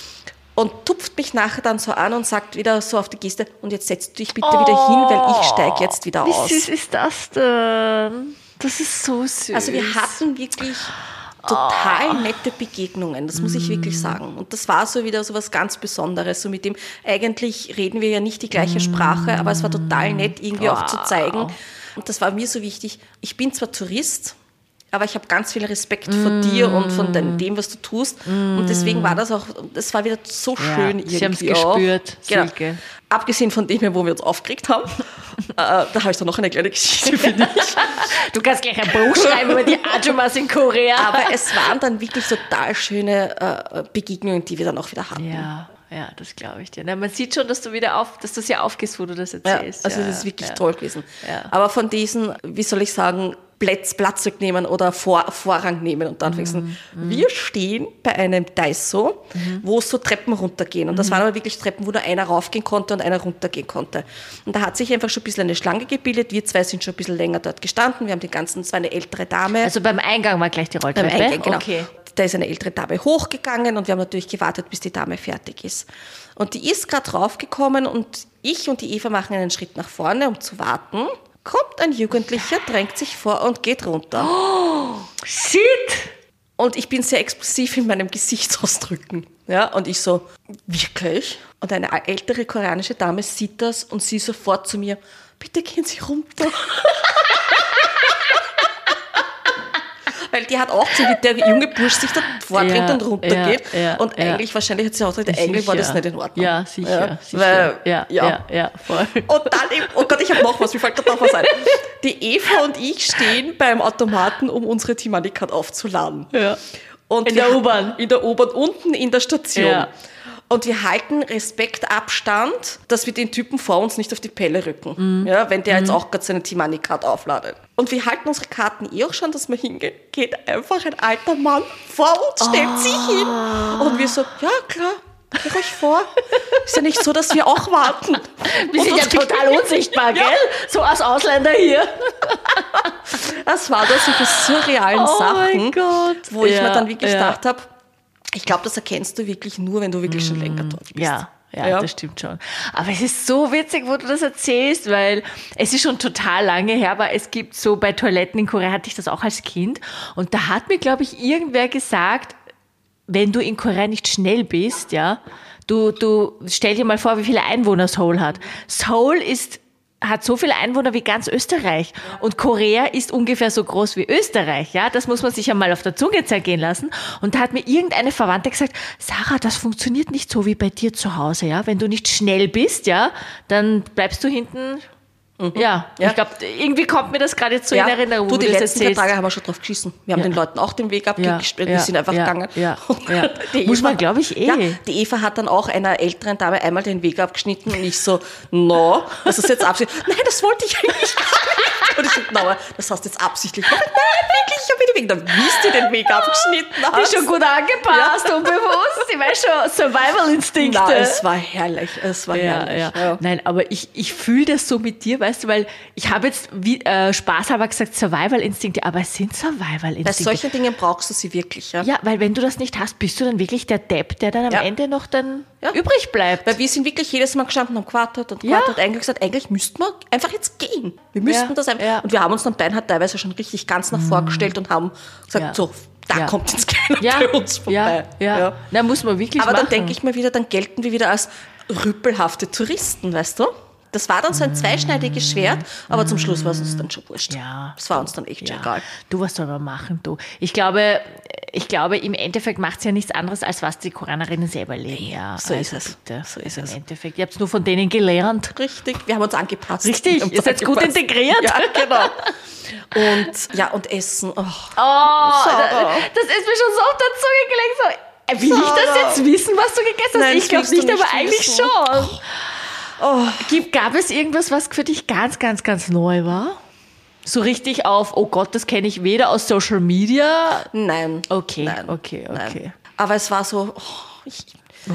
und tupft mich nachher dann so an und sagt wieder so auf die Geste, und jetzt setzt du dich bitte oh. wieder hin, weil ich steige jetzt wieder Wie aus. Wie süß ist das denn? Das ist so süß. Also wir hatten wirklich total nette Begegnungen, das muss ich wirklich sagen. Und das war so wieder so was ganz Besonderes. So mit dem, eigentlich reden wir ja nicht die gleiche Sprache, aber es war total nett, irgendwie wow. auch zu zeigen. Und das war mir so wichtig. Ich bin zwar Tourist, aber ich habe ganz viel Respekt vor mm. dir und von dem, was du tust. Mm. Und deswegen war das auch, das war wieder so ja, schön irgendwie. Sie haben es gespürt, genau. Silke. Abgesehen von dem, wo wir uns aufgeregt haben, äh, da habe ich dann noch eine kleine Geschichte für dich. Du kannst gleich ein Buch schreiben über die Ajumas in Korea. Aber es waren dann wirklich total schöne äh, Begegnungen, die wir dann auch wieder hatten. Ja. Ja, das glaube ich dir. Na, man sieht schon, dass du wieder auf, dass du es ja aufgehst, wo du das erzählst. Ja, also ja, das ist wirklich ja. toll gewesen. Ja. Aber von diesen, wie soll ich sagen, Platz, Platz nehmen oder Vor, Vorrang nehmen und dann mm, mm. wir stehen bei einem Daiso, mm. wo es so Treppen runtergehen. Und das mm. waren aber wirklich Treppen, wo nur einer raufgehen konnte und einer runtergehen konnte. Und da hat sich einfach schon ein bisschen eine Schlange gebildet. Wir zwei sind schon ein bisschen länger dort gestanden. Wir haben den ganzen, es war eine ältere Dame. Also beim Eingang war gleich die Rolltreppe? Beim Eingang, genau. Okay. Da ist eine ältere Dame hochgegangen und wir haben natürlich gewartet, bis die Dame fertig ist. Und die ist gerade raufgekommen und ich und die Eva machen einen Schritt nach vorne, um zu warten. Kommt ein Jugendlicher, drängt sich vor und geht runter. Oh, shit! Und ich bin sehr expressiv in meinem Gesichtsausdrücken. Ja, und ich so, wirklich? Und eine ältere koreanische Dame sieht das und sie sofort zu mir, bitte gehen Sie runter. Weil die hat auch gesehen, wie der junge Bursch sich da vordringt ja, und runtergeht. Ja, ja, und eigentlich, ja. wahrscheinlich hat sie auch gesagt, eigentlich war das nicht in Ordnung. Ja, sicher. Ja, sicher. Weil, ja, ja, ja, ja, voll. Und dann, eben, oh Gott, ich habe noch was, mir fällt gerade noch was ein. Die Eva und ich stehen beim Automaten, um unsere T-Money-Card aufzuladen. Ja. Und in der U-Bahn. In der U-Bahn, unten in der Station. Ja. Und wir halten Respektabstand, dass wir den Typen vor uns nicht auf die Pelle rücken, mhm. ja, wenn der mhm. jetzt auch gerade seine T-Money-Card aufladet. Und wir halten unsere Karten eh auch schon, dass wir hingehen. Geht einfach ein alter Mann vor uns, stellt oh. sich hin. Und wir so, ja klar, geh ruhig vor. Ist ja nicht so, dass wir auch warten. Wir sind ja total unsichtbar, gell? Ja. So als Ausländer hier. Das war da solche surrealen oh Sachen, wo ich ja, mir dann wirklich ja. gedacht habe, ich glaube, das erkennst du wirklich nur, wenn du wirklich mm, schon länger dort bist. Ja, ja, ja, das stimmt schon. Aber es ist so witzig, wo du das erzählst, weil es ist schon total lange her, aber es gibt so bei Toiletten in Korea, hatte ich das auch als Kind. Und da hat mir, glaube ich, irgendwer gesagt, wenn du in Korea nicht schnell bist, ja, du, du stell dir mal vor, wie viele Einwohner Seoul hat. Seoul ist hat so viele Einwohner wie ganz Österreich. Und Korea ist ungefähr so groß wie Österreich, ja. Das muss man sich ja mal auf der Zunge zergehen lassen. Und da hat mir irgendeine Verwandte gesagt, Sarah, das funktioniert nicht so wie bei dir zu Hause, ja. Wenn du nicht schnell bist, ja, dann bleibst du hinten Ja, Ja. ich glaube, irgendwie kommt mir das gerade jetzt so Ja, in Erinnerung. du, wo die du das letzten vier erzählst. Tage haben wir schon drauf geschissen. Wir haben Ja. den Leuten auch den Weg Ja, abgestellt, wir ja, sind einfach ja, gegangen. ja, Und ja. die Muss Eva- man, glaube ich, eh. Ja, die Eva hat dann auch einer älteren Dame einmal den Weg abgeschnitten und ich so, no, das ist jetzt absichtlich. Nein, das wollte ich eigentlich gar nicht. Und ich so, no, das hast du jetzt absichtlich gemacht. Nein, wirklich, ich habe den Weg. Dann wisst ihr den Weg abgeschnitten Die hast. ist schon gut angepasst, unbewusst. Ich weiß schon, Survival-Instinkte. Na, es war herrlich, es war Ja, herrlich. ja. Ja. Nein, aber ich, ich fühle das so mit dir, weißt du, weil ich habe jetzt wie, äh, spaßhalber gesagt Survival-Instinkte, aber es sind Bei Survival-Instinkte. solchen Dingen brauchst du sie wirklich. Ja? Ja, weil wenn du das nicht hast, bist du dann wirklich der Depp, der dann am Ja. Ende noch dann Ja. übrig bleibt. Weil wir sind wirklich jedes Mal gestanden, haben gewartet und Ja. gewartet. Eigentlich gesagt, eigentlich müssten wir einfach jetzt gehen. Wir müssten Ja, das einfach. ja. Und wir haben uns dann Beinhard teilweise schon richtig ganz nach vorgestellt und haben gesagt, Ja. so, da Ja. kommt jetzt keiner ja, bei uns vorbei. ja, ja. Na, muss man wirklich Aber machen. dann denke ich mir wieder, dann gelten wir wieder als rüppelhafte Touristen, weißt du? Das war dann so ein zweischneidiges Schwert, aber zum Schluss war es uns dann schon wurscht. Ja. Das war uns dann echt schon Ja. egal. Du, was soll man machen, du? Ich glaube, ich glaube, im Endeffekt macht es ja nichts anderes, als was die Koreanerinnen selber leben. Ja, so ist also es. Bitte. So ist also es. Im Endeffekt, ihr habt es nur von denen gelernt. Richtig, wir haben uns angepasst. Richtig, Wir haben ihr uns seid gut angepasst. integriert. Ja, genau. Und ja, und Essen. Oh. Oh, das, Sarah. das ist mir schon so auf der Zunge gelegt. So, äh, will ich das Sarah. jetzt wissen, was du gegessen hast? Nein, Ich glaube das willst nicht, du aber nicht eigentlich wissen. schon. Gib, gab es irgendwas, was für dich ganz, ganz, ganz neu war? So richtig auf, oh Gott, das kenne ich weder aus Social Media. Nein. Okay, Nein. okay, Nein. okay. Aber es war so, oh, ich,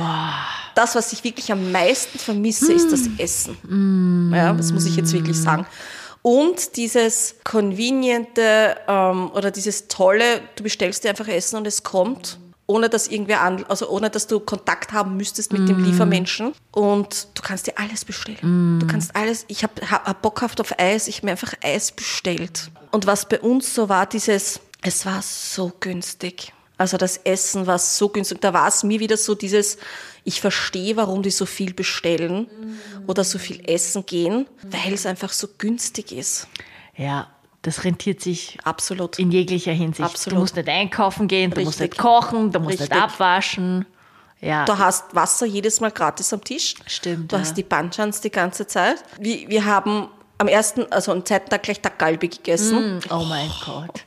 das, was ich wirklich am meisten vermisse, ist das Essen. Ja, das muss ich jetzt wirklich sagen. Und dieses conveniente ähm, oder dieses tolle, du bestellst dir einfach Essen und es kommt, ohne dass irgendwer an, also ohne dass du Kontakt haben müsstest mit dem Liefermenschen. Und du kannst dir alles bestellen. Du kannst alles, ich habe hab Bock gehabt auf Eis, ich habe mir einfach Eis bestellt. Und was bei uns so war, dieses, es war so günstig. Also das Essen war so günstig. Da war es mir wieder so dieses, ich verstehe, warum die so viel bestellen oder so viel essen gehen, weil es einfach so günstig ist. Ja, das rentiert sich Absolut. in jeglicher Hinsicht. Absolut. Du musst nicht einkaufen gehen, du musst Richtig. nicht kochen, du musst Richtig. nicht abwaschen. Ja, Du hast Wasser jedes Mal gratis am Tisch. Stimmt, Du ja. hast die Banchans die ganze Zeit. Wir, wir haben am ersten, also am zweiten Tag gleich Dak-Galbi gegessen. oh mein Gott.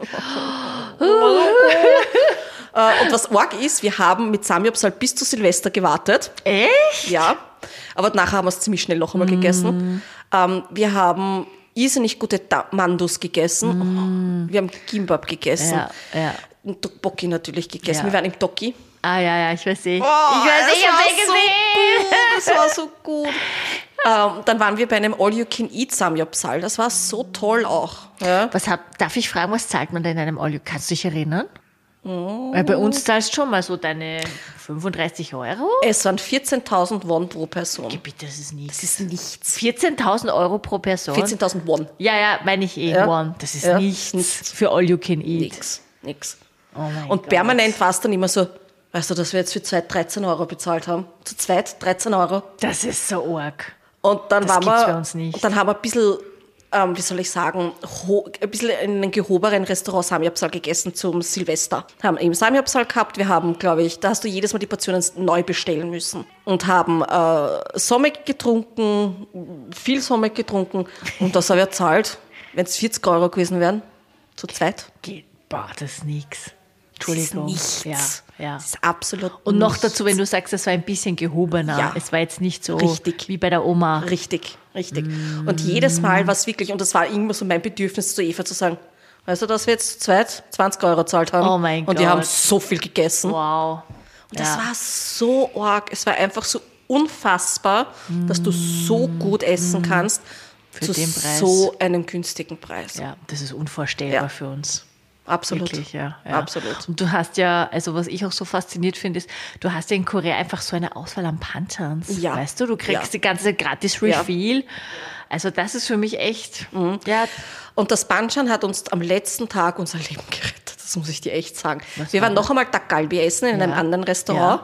Äh, und was arg ist, wir haben mit Samgyeopsal bis zu Silvester gewartet. Echt? Ja, aber nachher haben wir es ziemlich schnell noch einmal gegessen. Ähm, wir haben irrsinnig gute Da- Mandus gegessen. Wir haben Kimbab gegessen. Ja, ja. Und Tteokbokki natürlich gegessen. Ja. Wir waren im Dokki. Ah ja, ja, ich weiß eh. Oh, ich weiß eh, ich war hab's eh gesehen. So gut, das war so gut. ähm, dann waren wir bei einem All-You-Can-Eat Samgyeopsal. Das war so toll auch. Ja. Was hab, darf ich fragen, was zahlt man da in einem All? Kannst du dich erinnern? Oh. Weil bei uns zahlst du schon mal so deine fünfunddreißig Euro. Es waren vierzehntausend Won pro Person. Bitte, das ist nichts. Das ist nichts. vierzehntausend Euro pro Person. vierzehntausend Won. Ja, ja, meine ich eh. Ja. One. Das ist Ja, nichts, nichts. für All You Can Eat. Nix, nix. Oh mein Und Gott. permanent war es dann immer so, weißt du, dass wir jetzt für zwei dreizehn Euro bezahlt haben. Zu zweit dreizehn Euro. Das ist so arg. Und dann Das waren gibt's wir, bei uns nicht. Und dann haben wir ein bisschen, ähm, wie soll ich sagen, ho- ein bisschen in einem gehobenen Restaurant Samgyeopsal gegessen zum Silvester. Haben eben Samgyeopsal gehabt. Wir haben, glaube ich, da hast du jedes Mal die Portionen neu bestellen müssen. Und haben äh, Somek getrunken, viel Somek getrunken. Und das habe ich zahlt, wenn es vierzig Euro gewesen wären. Zu zweit. Geht, boah, das ist nix. Entschuldigung. Das ist nichts. Ja, ja. Das ist absolut Und noch nichts. dazu, wenn du sagst, das war ein bisschen gehobener. Ja. Es war jetzt nicht so Richtig. wie bei der Oma. Richtig, richtig. Und jedes Mal war es wirklich, und das war immer so mein Bedürfnis zu Eva zu sagen, weißt du, dass wir jetzt zu zweit zwanzig Euro gezahlt haben. Oh mein Und wir Gott. haben so viel gegessen. Wow. Und das Ja. war so arg. Es war einfach so unfassbar, dass du so gut essen kannst Für zu den Preis. so einem günstigen Preis. Ja, das ist unvorstellbar Ja. für uns. Absolut. Wirklich, ja, ja. Absolut. Und du hast ja, also was ich auch so fasziniert finde, ist, du hast ja in Korea einfach so eine Auswahl an Panchans. Ja. Weißt du, du kriegst Ja. die ganze gratis Refill. Also das ist für mich echt, Mhm. ja, Und das Banchan hat uns am letzten Tag unser Leben gerettet. Das muss ich dir echt sagen. Was Wir war waren noch einmal Dak Galbi essen in einem Ja. anderen Restaurant.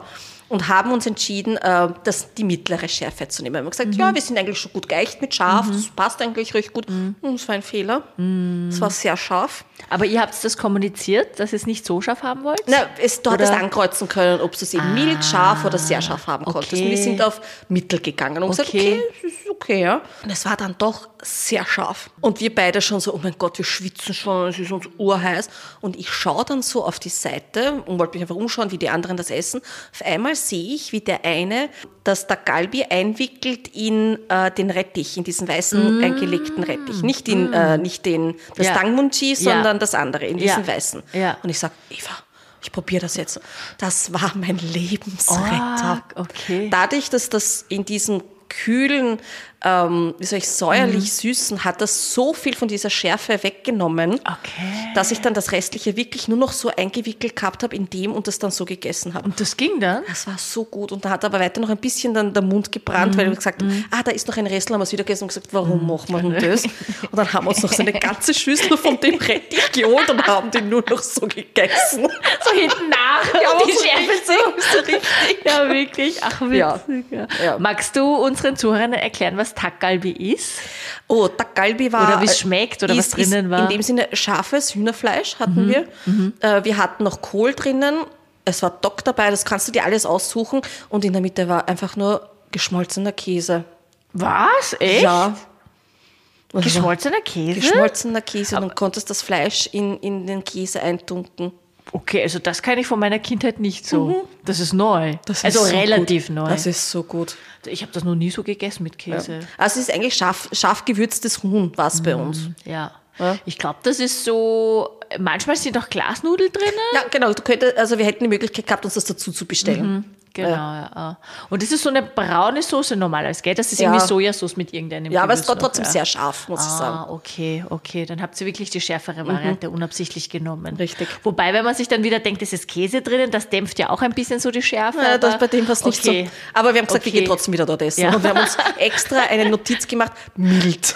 und haben uns entschieden, äh, das, die mittlere Schärfe zu nehmen. Wir haben gesagt, mhm. ja, wir sind eigentlich schon gut geeicht mit scharf, mhm. das passt eigentlich recht gut. Mhm. Das war ein Fehler. Mhm. Das war sehr scharf. Aber ihr habt das kommuniziert, dass ihr es nicht so scharf haben wollt? Na, es, du hattest ankreuzen können, ob du es eben ah, mild, scharf oder sehr scharf haben okay. konntest. Und wir sind auf mittel gegangen und okay. gesagt, okay, das ist okay. Ja. Und es war dann doch sehr scharf. Und wir beide schon so, oh mein Gott, wir schwitzen schon, es ist uns urheiß. Und ich schaue dann so auf die Seite und wollte mich einfach umschauen, wie die anderen das essen. Auf einmal sehe ich, wie der eine das Dak-Galbi einwickelt in äh, den Rettich, in diesen weißen mm. eingelegten Rettich. Nicht, in, mm. äh, nicht den, das ja. Tangmunchi, sondern ja. das andere, in diesen ja. weißen. Ja. Und ich sage, Eva, ich probiere das jetzt. Das war mein Lebensretter. Oh, okay. Dadurch, dass das in diesem kühlen, ähm, wie soll ich, säuerlich mhm. süßen, hat das so viel von dieser Schärfe weggenommen, okay. dass ich dann das Restliche wirklich nur noch so eingewickelt gehabt habe in dem und das dann so gegessen habe. Und das ging dann? Das war so gut. Und da hat aber weiter noch ein bisschen dann der Mund gebrannt, mhm. weil wir gesagt haben, mhm. ah, da ist noch ein Restel, haben wir es wieder gegessen und gesagt, warum mhm. machen wir denn das? Und dann haben wir uns noch so eine ganze Schüssel von dem Rettich geholt und haben den nur noch so gegessen. So hinten nach. Ja, die so Schärfe richtig, so richtig. Ja, wirklich. Ach, witzig. Ja. Ja. Magst du unseren Zuhörern erklären, was Dak-Galbi ist? Oh, Dak-Galbi war... Oder wie es schmeckt oder ist, was drinnen war? In dem Sinne scharfes Hühnerfleisch hatten mhm. wir. Mhm. Äh, wir hatten noch Kohl drinnen. Es war Dock dabei, das kannst du dir alles aussuchen. Und in der Mitte war einfach nur geschmolzener Käse. Was? Echt? Ja. Geschmolzener Käse? Geschmolzener Käse. Und dann konntest das Fleisch in, in den Käse eintunken. Okay, also das kann ich von meiner Kindheit nicht so. Mhm. Das ist neu. Das ist also so relativ gut. neu. Das ist so gut. Ich habe das noch nie so gegessen mit Käse. Ja. Also es ist eigentlich scharf, scharf gewürztes Huhn, war es mhm. bei uns. Ja. ja. Ich glaube, das ist so, manchmal sind auch Glasnudeln drinnen. Ja, genau. Du könntest, also wir hätten die Möglichkeit gehabt, uns das dazu zu bestellen. Mhm. Genau, ja. ja. Und das ist so eine braune Soße normalerweise, gell? Das ist ja. irgendwie Sojasauce mit irgendeinem Ja, aber es war trotzdem ja. sehr scharf, muss ah, ich sagen. okay, okay. Dann habt ihr wirklich die schärfere Variante mhm. unabsichtlich genommen. Richtig. Wobei, wenn man sich dann wieder denkt, es ist Käse drinnen, das dämpft ja auch ein bisschen so die Schärfe. Ja, das bei dem passt nicht okay. so. Aber wir haben gesagt, okay. wir gehen trotzdem wieder dort essen. Ja. Und wir haben uns extra eine Notiz gemacht, mild.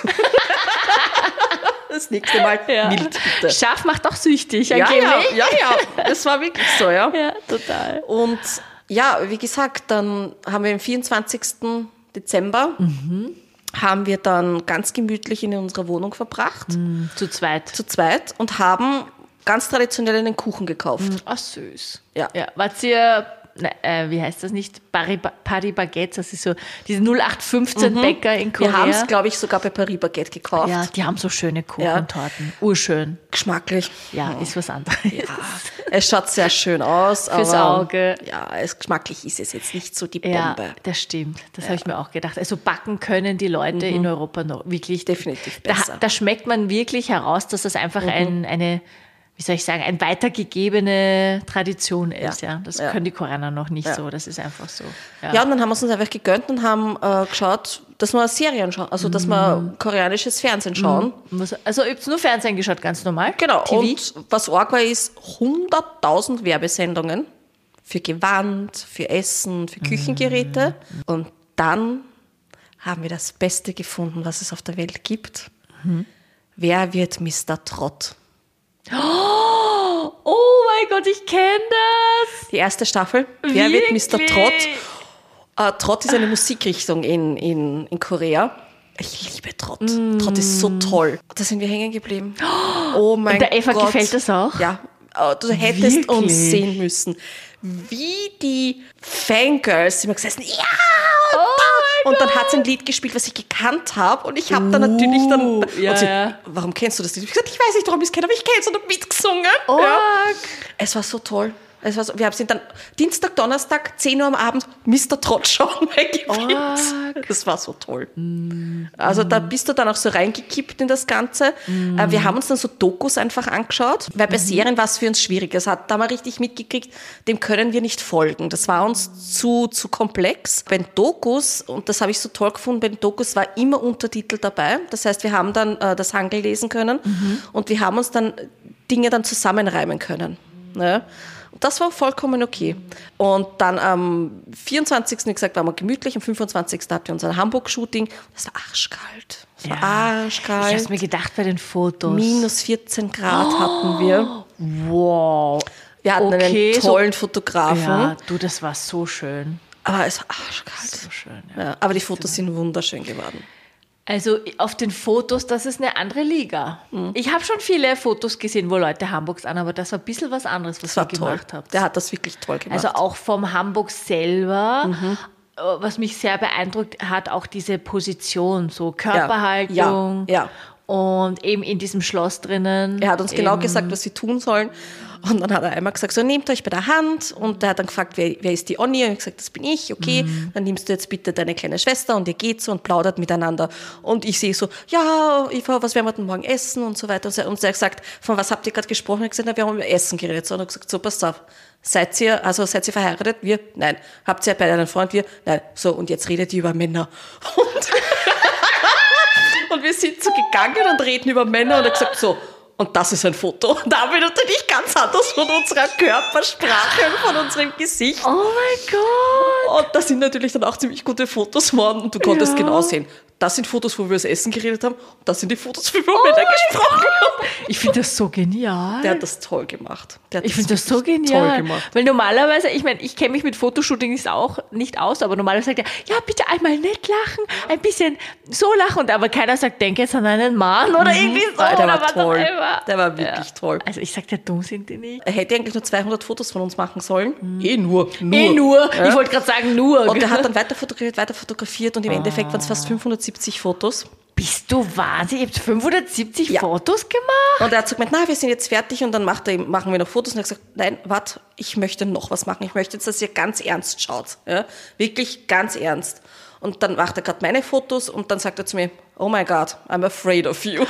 Das nächste Mal ja. mild, bitte. Scharf macht auch süchtig, ja, ja, ja, ja. Das war wirklich so, ja. Ja, total. Und ja, wie gesagt, dann haben wir am vierundzwanzigsten Dezember mhm. haben wir dann ganz gemütlich in unserer Wohnung verbracht. Mhm. Zu zweit. Zu zweit und haben ganz traditionell einen Kuchen gekauft. Mhm. Ach, süß. Ja. ja. Wart ihr, na, äh, wie heißt das nicht? Paris Baguette, das ist so diese null acht fünfzehn mhm. Bäcker in Korea. Wir haben es, glaube ich, sogar bei Paris Baguette gekauft. Ja, die haben so schöne Kuchentorten. Ja. Urschön. Geschmacklich. Ja, ja, ist was anderes. Ja. Es schaut sehr schön aus. Fürs aber, Auge. Ja, es, geschmacklich ist es jetzt nicht so die Bombe. Ja, das stimmt. Das ja. habe ich mir auch gedacht. Also backen können die Leute mhm. in Europa noch wirklich. Definitiv besser. Da, da schmeckt man wirklich heraus, dass das einfach mhm. ein, eine, wie soll ich sagen, eine weitergegebene Tradition ist. Ja. Ja. Das ja. können die Koreaner noch nicht ja. so. Das ist einfach so. Ja. ja, und dann haben wir es uns einfach gegönnt und haben äh, geschaut, dass wir Serien schauen, also dass wir mm. koreanisches Fernsehen schauen. Mm. Also ihr habt nur Fernsehen geschaut, ganz normal? Genau. T V? Und was arg war, ist hunderttausend Werbesendungen für Gewand, für Essen, für Küchengeräte. Mm. Und dann haben wir das Beste gefunden, was es auf der Welt gibt. Mm. Wer wird Mister Trott? Oh, oh mein Gott, ich kenne das. Die erste Staffel. Wer Wirklich? wird Mister Trott? Uh, Trott ist eine Musikrichtung in, in, in Korea. Ich liebe Trott. Mm. Trott ist so toll. Da sind wir hängen geblieben. Oh mein Gott. Und der Eva Gott. gefällt das auch? Ja. Du hättest Wirklich? uns sehen müssen. Wie die Fangirls immer gesessen, ja! Und, oh und dann hat sie ein Lied gespielt, was ich gekannt habe. Und ich habe dann natürlich dann... Ja, und sie, ja. Warum kennst du das Lied? Ich habe gesagt, ich weiß nicht, warum ich es kenne, aber ich kenne es und habe mitgesungen. Oh. Ja. Es war so toll. Es war so, wir sind dann Dienstag, Donnerstag, zehn Uhr am Abend Mister Trott schauen oh. Das war so toll. Mm. Also da bist du dann auch so reingekippt in das Ganze. Mm. Wir haben uns dann so Dokus einfach angeschaut, weil bei mm. Serien war es für uns schwierig. Das hat da mal richtig mitgekriegt, dem können wir nicht folgen. Das war uns zu, zu komplex. Bei den Dokus, und das habe ich so toll gefunden, bei den Dokus war immer Untertitel dabei. Das heißt, wir haben dann äh, das Hangul lesen können mm-hmm. und wir haben uns dann Dinge dann zusammenreimen können. Ne? Das war vollkommen okay. Und dann am vierundzwanzigsten wie gesagt, waren wir gemütlich, am fünfundzwanzigsten hatten wir unser Hamburg-Shooting. Das war arschkalt. Das war ja. arschkalt. Ich habe mir gedacht bei den Fotos. Minus vierzehn Grad oh. hatten wir. Wow. Wir hatten Okay, einen so- tollen Fotografen. Ja, du, das war so schön. Aber es war arschkalt. So schön, ja. Ja, aber die Fotos sind wunderschön geworden. Also auf den Fotos, das ist eine andere Liga. Ich habe schon viele Fotos gesehen, wo Leute Hamburgs an, aber das war ein bisschen was anderes, was Das war ihr toll. gemacht habt. Der hat das wirklich toll gemacht. Also auch vom Hamburg selber, äh, was mich sehr beeindruckt hat, auch diese Position, so Körperhaltung Ja, ja. und eben in diesem Schloss drinnen. Er hat uns genau eben, gesagt, was wir tun sollen. Und dann hat er einmal gesagt, so nehmt euch bei der Hand. Und er hat dann gefragt, wer, wer ist die Onni? Und ich habe gesagt, das bin ich, okay. Mhm. Dann nimmst du jetzt bitte deine kleine Schwester und ihr geht so und plaudert miteinander. Und ich sehe so, ja, Eva, was werden wir denn morgen essen und so weiter. Und er sagt, von was habt ihr gerade gesprochen? Ich habe gesagt, na, wir haben über Essen geredet. So, und er hat gesagt, so, passt auf. Seid ihr, also seid ihr verheiratet? Wir? Nein. Habt ihr beide einen Freund? Wir? Nein. So, und jetzt redet ihr über Männer. Und, und wir sind so gegangen und reden über Männer und er hat gesagt, so, und das ist ein Foto. Und da haben wir natürlich ganz anders von unserer Körpersprache und von unserem Gesicht. Oh mein Gott! Und das sind natürlich dann auch ziemlich gute Fotos geworden. Und du konntest Ja. genau sehen, das sind Fotos, wo wir über das Essen geredet haben. Und das sind die Fotos, wo wir über Männer gesprochen haben. Ich finde das so genial. Der hat das toll gemacht. Der hat Ich finde das so wirklich genial. Toll gemacht. Weil normalerweise, ich meine, ich kenne mich mit Fotoshootings auch nicht aus, aber normalerweise sagt er, ja, bitte einmal nicht lachen, ein bisschen so lachen. Aber keiner sagt, denke jetzt an einen Mann oder irgendwie so. Der oder war was auch toll. immer. Der war wirklich toll. Also ich sag dir, dumm sind die nicht. Er hätte eigentlich nur zweihundert Fotos von uns machen sollen. Eh nur. nur. Eh nur. Ja. Ich wollte gerade sagen, nur. Und er hat dann weiter fotografiert, weiter fotografiert und im Endeffekt waren es fast fünfhundertsiebzig Fotos. Bist du wahnsinnig? Ihr habt fünfhundertsiebzig Ja. Fotos gemacht? Und er hat so gemeint, na, wir sind jetzt fertig und dann macht er, machen wir noch Fotos. Und er hat gesagt, nein, warte, ich möchte noch was machen. Ich möchte jetzt, dass ihr ganz ernst schaut. Ja? Wirklich ganz ernst. Und dann macht er gerade meine Fotos und dann sagt er zu mir, oh my God, I'm afraid of you.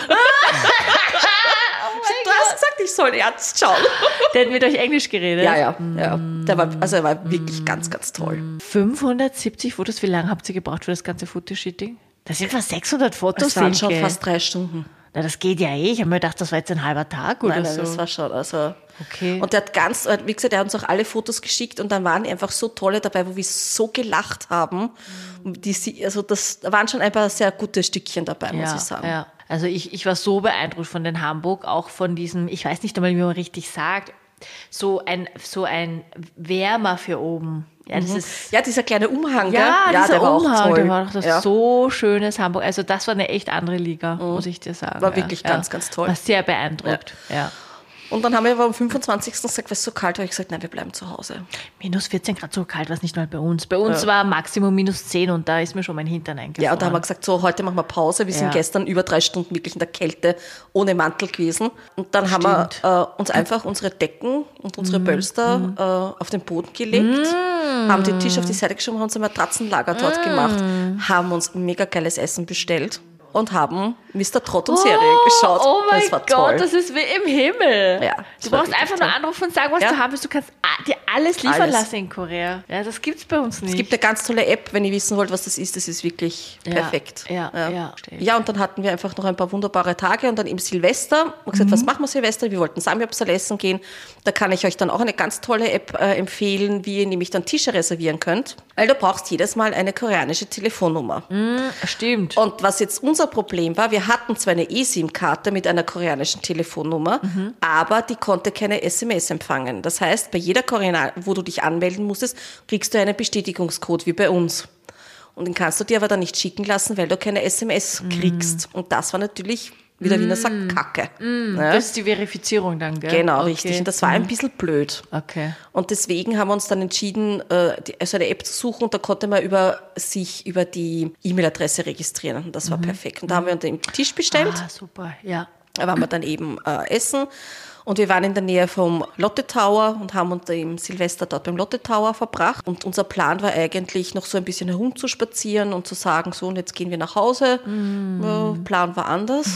Du hast gesagt, ich soll ernst schauen. Der hat mit euch Englisch geredet? Ja, ja, ja. Der war, also er war wirklich ganz, ganz toll. fünfhundertsiebzig Fotos, wie lange habt ihr gebraucht für das ganze Fotoshooting? Das sind fast sechshundert Fotos. Das waren schon Silke. fast drei Stunden. Na, das geht ja eh. Ich habe mir gedacht, das war jetzt ein halber Tag oder Nein, nein, so. das war schon, also. Okay. Und der hat ganz, wie gesagt, er hat uns auch alle Fotos geschickt und dann waren einfach so tolle dabei, wo wir so gelacht haben. Und die, sie- also das da waren schon ein paar sehr gute Stückchen dabei, muss ja, ich sagen. ja. Also ich, ich war so beeindruckt von den Hamburg, auch von diesem, ich weiß nicht einmal, wie man richtig sagt, so ein, so ein Wärmer für oben. Ja, das ist Ja, dieser kleine Umhang, Ja, gell? dieser der war Umhang, auch toll. der war doch das ja. so schönes Hamburg. Also das war eine echt andere Liga, muss ich dir sagen. War ja. wirklich ja. ganz, ganz toll. War sehr beeindruckt. Ja. Und dann haben wir aber am fünfundzwanzigsten gesagt, weil es so kalt war, ich gesagt, nein, wir bleiben zu Hause. Minus vierzehn Grad, so kalt war es nicht mal bei uns. Bei uns war Maximum minus zehn und da ist mir schon mein Hintern eingefroren. Ja, und da haben wir gesagt, so, heute machen wir Pause. Wir sind Ja. gestern über drei Stunden wirklich in der Kälte ohne Mantel gewesen. Und dann haben wir äh, uns einfach unsere Decken und unsere Pölster äh, auf den Boden gelegt, haben den Tisch auf die Seite geschoben, haben unser Matratzenlager dort gemacht, haben uns mega geiles Essen bestellt und haben Mister Trott und Serie geschaut. Oh mein das war Gott, toll. das ist wie im Himmel. Ja, das du war brauchst wirklich einfach toll. nur anrufen und sagen, was Ja. du haben willst. Du kannst a- dir alles liefern Alles. lassen in Korea. Ja, das gibt's bei uns nicht. Es gibt eine ganz tolle App, wenn ihr wissen wollt, was das ist. Das ist wirklich Ja, perfekt. ja, ja. Ja, und dann hatten wir einfach noch ein paar wunderbare Tage und dann im Silvester. Und gesagt, was machen wir Silvester? Wir wollten Samgyeopsal essen gehen. Da kann ich euch dann auch eine ganz tolle App äh, empfehlen, wie ihr nämlich dann Tische reservieren könnt. Weil du brauchst jedes Mal eine koreanische Telefonnummer. Stimmt. Und was jetzt unser Problem war, wir hatten zwar eine eSIM-Karte mit einer koreanischen Telefonnummer, aber die konnte keine S M S empfangen. Das heißt, bei jeder Koreaner, wo du dich anmelden musstest, kriegst du einen Bestätigungscode wie bei uns. Und den kannst du dir aber dann nicht schicken lassen, weil du keine S M S kriegst. Und das war natürlich, wie der Wiener sagt, Kacke. Ja? Das ist die Verifizierung dann, gell? Genau, Okay. richtig. Und das war ein bisschen blöd. Okay. Und deswegen haben wir uns dann entschieden, äh, die- also eine App zu suchen und da konnte man über sich über die E-Mail-Adresse registrieren. Und das war perfekt. Und da haben wir uns den Tisch bestellt. Ah, super, ja. Da waren wir dann eben äh, essen. Und wir waren in der Nähe vom Lotte Tower und haben uns im Silvester dort beim Lotte Tower verbracht. Und unser Plan war eigentlich, noch so ein bisschen herumzuspazieren und zu sagen, so, und jetzt gehen wir nach Hause. Ja, Plan war anders.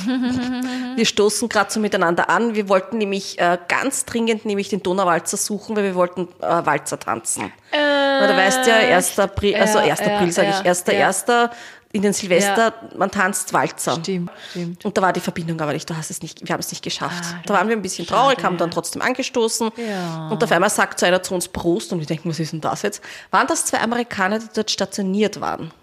Wir stoßen gerade so miteinander an. Wir wollten nämlich äh, ganz dringend nämlich den Donauwalzer suchen, weil wir wollten äh, Walzer tanzen. Weil du weißt ja, erster April, also Ja, erster ja, April sage ja, ich, erster ja. erster in den Silvester, man tanzt Walzer. Stimmt, stimmt. Und da war die Verbindung aber nicht, du hast es nicht, wir haben es nicht geschafft. Ah, da waren wir ein bisschen schade, traurig, haben dann ja. trotzdem angestoßen. Ja. Und auf einmal sagt so einer zu uns Prost und wir denken, was ist denn das jetzt? Waren das zwei Amerikaner, die dort stationiert waren? Ah,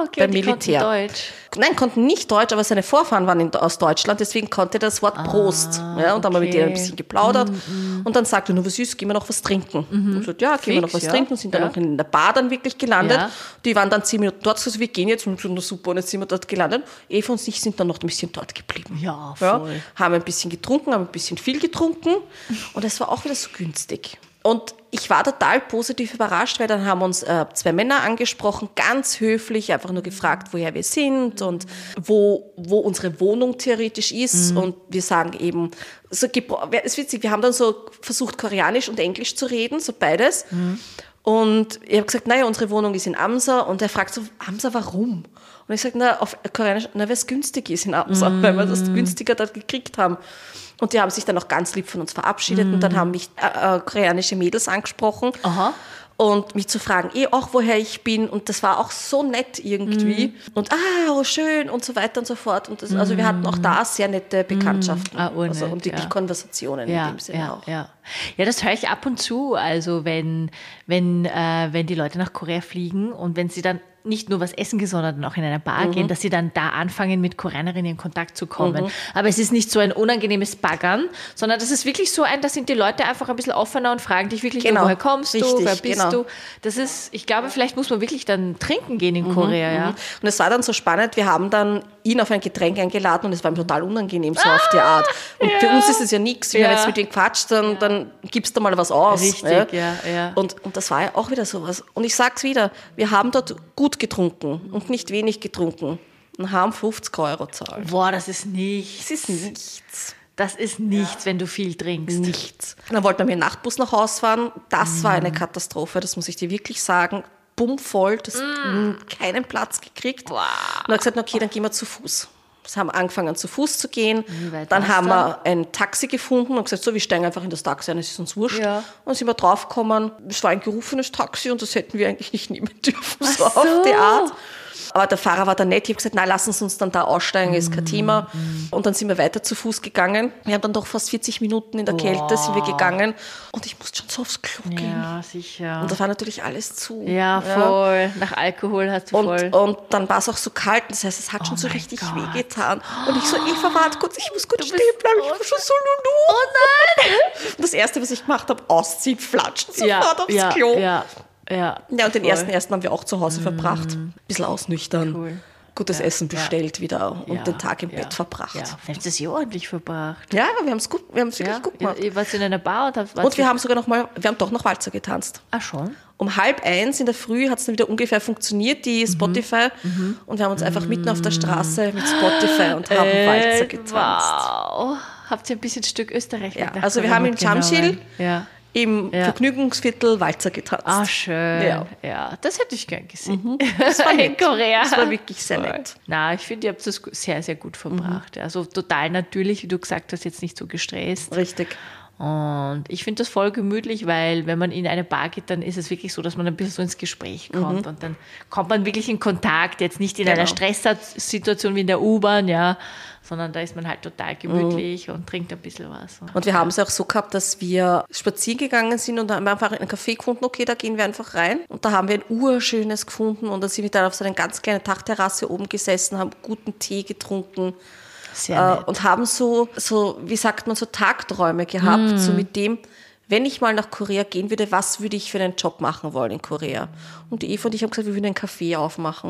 okay, beim die Militär. konnten Deutsch. Nein, konnten nicht Deutsch, aber seine Vorfahren waren in, aus Deutschland, deswegen konnte er das Wort Prost. Ah, Ja, und dann haben wir mit okay. denen ein bisschen geplaudert. Mm, mm. Und dann sagte er, nur was ist, gehen wir noch was trinken. Mhm. Und so, ja, gehen wir noch Fix, was ja. trinken. Sind dann Ja. noch in der Bar dann wirklich gelandet. Ja. Die waren dann zehn Minuten dort, so wir gehen jetzt. Und so, na super, und jetzt sind wir dort gelandet. Eva und ich sind dann noch ein bisschen dort geblieben. Ja, voll. Haben ein bisschen getrunken, haben ein bisschen viel getrunken. Und es war auch wieder so günstig. Und ich war total positiv überrascht, weil dann haben uns äh, zwei Männer angesprochen, ganz höflich, einfach nur gefragt, woher wir sind und wo, wo unsere Wohnung theoretisch ist. Mhm. Und wir sagen eben, so, es ist witzig, wir haben dann so versucht, Koreanisch und Englisch zu reden, so beides. Mhm. Und ich habe gesagt, naja, unsere Wohnung ist in Amsa. Und er fragt so, Amsa, warum? Und ich sage, na, auf Koreanisch, na, weil es günstig ist in Amsa, mm. weil wir das günstiger dort gekriegt haben. Und die haben sich dann auch ganz lieb von uns verabschiedet. Mm. Und dann haben mich äh, äh, koreanische Mädels angesprochen. Aha. Und mich zu fragen, eh auch, woher ich bin. Und das war auch so nett irgendwie. Mm. Und ah, oh, schön und so weiter und so fort. Und das, also wir hatten auch da sehr nette Bekanntschaften. Mm. Ah, unnett, also, und wirklich ja. Konversationen ja, in dem Sinne ja, auch. Ja. ja, das höre ich ab und zu. Also wenn, wenn, äh, wenn die Leute nach Korea fliegen und wenn sie dann nicht nur was essen gehen, sondern auch in einer Bar mhm. gehen, dass sie dann da anfangen, mit Koreanerinnen in Kontakt zu kommen. Mhm. Aber es ist nicht so ein unangenehmes Baggern, sondern das ist wirklich so ein, da sind die Leute einfach ein bisschen offener und fragen dich wirklich, genau. nur, woher kommst Richtig, du, wer bist genau. du? Das ist, ich glaube, vielleicht muss man wirklich dann trinken gehen in mhm. Korea. Ja. Und es war dann so spannend, wir haben dann ihn auf ein Getränk eingeladen und es war ihm total unangenehm, so ah, auf die Art. Und ja. für uns ist es ja nichts, wenn ja. wir jetzt mit ihm quatscht, dann, ja. dann gibst du mal was aus. Richtig, ja. ja. ja. Und, und das war ja auch wieder sowas. Und ich sag's wieder, wir haben dort gut getrunken und nicht wenig getrunken und haben fünfzig Euro zahlt. Boah, das ist nichts. Das ist nichts. Das ist nichts, ja. wenn du viel trinkst. Nichts. Und dann wollten wir mit dem Nachtbus nach Hause fahren. Das mm. war eine Katastrophe, das muss ich dir wirklich sagen. Bummvoll, das mm. keinen Platz gekriegt. Wow. Und dann gesagt, okay, dann gehen wir zu Fuß. Wir haben angefangen, zu Fuß zu gehen. Dann haben dann? wir ein Taxi gefunden und gesagt, so, wir steigen einfach in das Taxi ein, es ist uns wurscht. Ja. Und dann sind wir draufgekommen, es war ein gerufenes Taxi und das hätten wir eigentlich nicht nehmen dürfen, so, so auf die Art. Aber der Fahrer war da nett. Ich habe gesagt, nein, lassen Sie uns dann da aussteigen, ist kein Thema. Und dann sind wir weiter zu Fuß gegangen. Wir haben dann doch fast vierzig Minuten in der Kälte wow. sind wir gegangen. Und ich musste schon so aufs Klo gehen. Ja, sicher. Und da war natürlich alles zu. Ja, voll. Ja. Nach Alkohol hast du und, voll. Und dann war es auch so kalt. Das heißt, es hat oh schon so richtig Gott. wehgetan. Und ich so, Eva, warte kurz, ich muss kurz stehen bleiben. Ich muss schon so lulu. Oh nein! Und das Erste, was ich gemacht habe, ausziehen, flatschen, sofort ja, aufs ja, Klo. Ja. Ja, ja, und den voll. ersten ersten haben wir auch zu Hause mm. verbracht. Ein bisschen ausnüchtern. Cool. Gutes ja, Essen bestellt ja. wieder und ja, den Tag im ja, Bett verbracht. Ja, wir haben das ja ordentlich verbracht. Ja, wir haben es gut, wir haben es wirklich ja, gut gemacht. Ihr wart in einer Bar und habt Und wir haben sogar noch mal, wir haben doch noch Walzer getanzt. Ah, schon? Um halb eins in der Früh hat es dann wieder ungefähr funktioniert, die Spotify. Mhm. Und wir haben uns einfach mitten auf der Straße mit Spotify und haben äh, Walzer getanzt. Wow. Habt ihr ein bisschen Stück Österreich Ja, also wir haben im Jamschil ja. im ja. Vergnügungsviertel Walzer getanzt. Ah, schön. Ja. ja, das hätte ich gern gesehen. Mhm. Das war nett. In Korea. Das war wirklich sehr nett. Na, ich finde, ihr habt das sehr, sehr gut verbracht. Mhm. Also total natürlich, wie du gesagt hast, jetzt nicht so gestresst. Richtig. Und ich finde das voll gemütlich, weil wenn man in eine Bar geht, dann ist es wirklich so, dass man ein bisschen so ins Gespräch kommt. Mhm. Und dann kommt man wirklich in Kontakt, jetzt nicht in genau. einer Stresssituation wie in der U-Bahn, ja, sondern da ist man halt total gemütlich mhm. und trinkt ein bisschen was. Und, und wir ja. haben es auch so gehabt, dass wir spazieren gegangen sind und dann haben wir einfach einen Café gefunden, okay, da gehen wir einfach rein. Und da haben wir ein urschönes gefunden und dann sind wir dann auf so einer ganz kleinen Dachterrasse oben gesessen, haben guten Tee getrunken. Sehr nett. Und haben so, so, wie sagt man, so Tagträume gehabt, mm. so mit dem, wenn ich mal nach Korea gehen würde, was würde ich für einen Job machen wollen in Korea? Und die Eva und ich haben gesagt, wir würden ein Café aufmachen.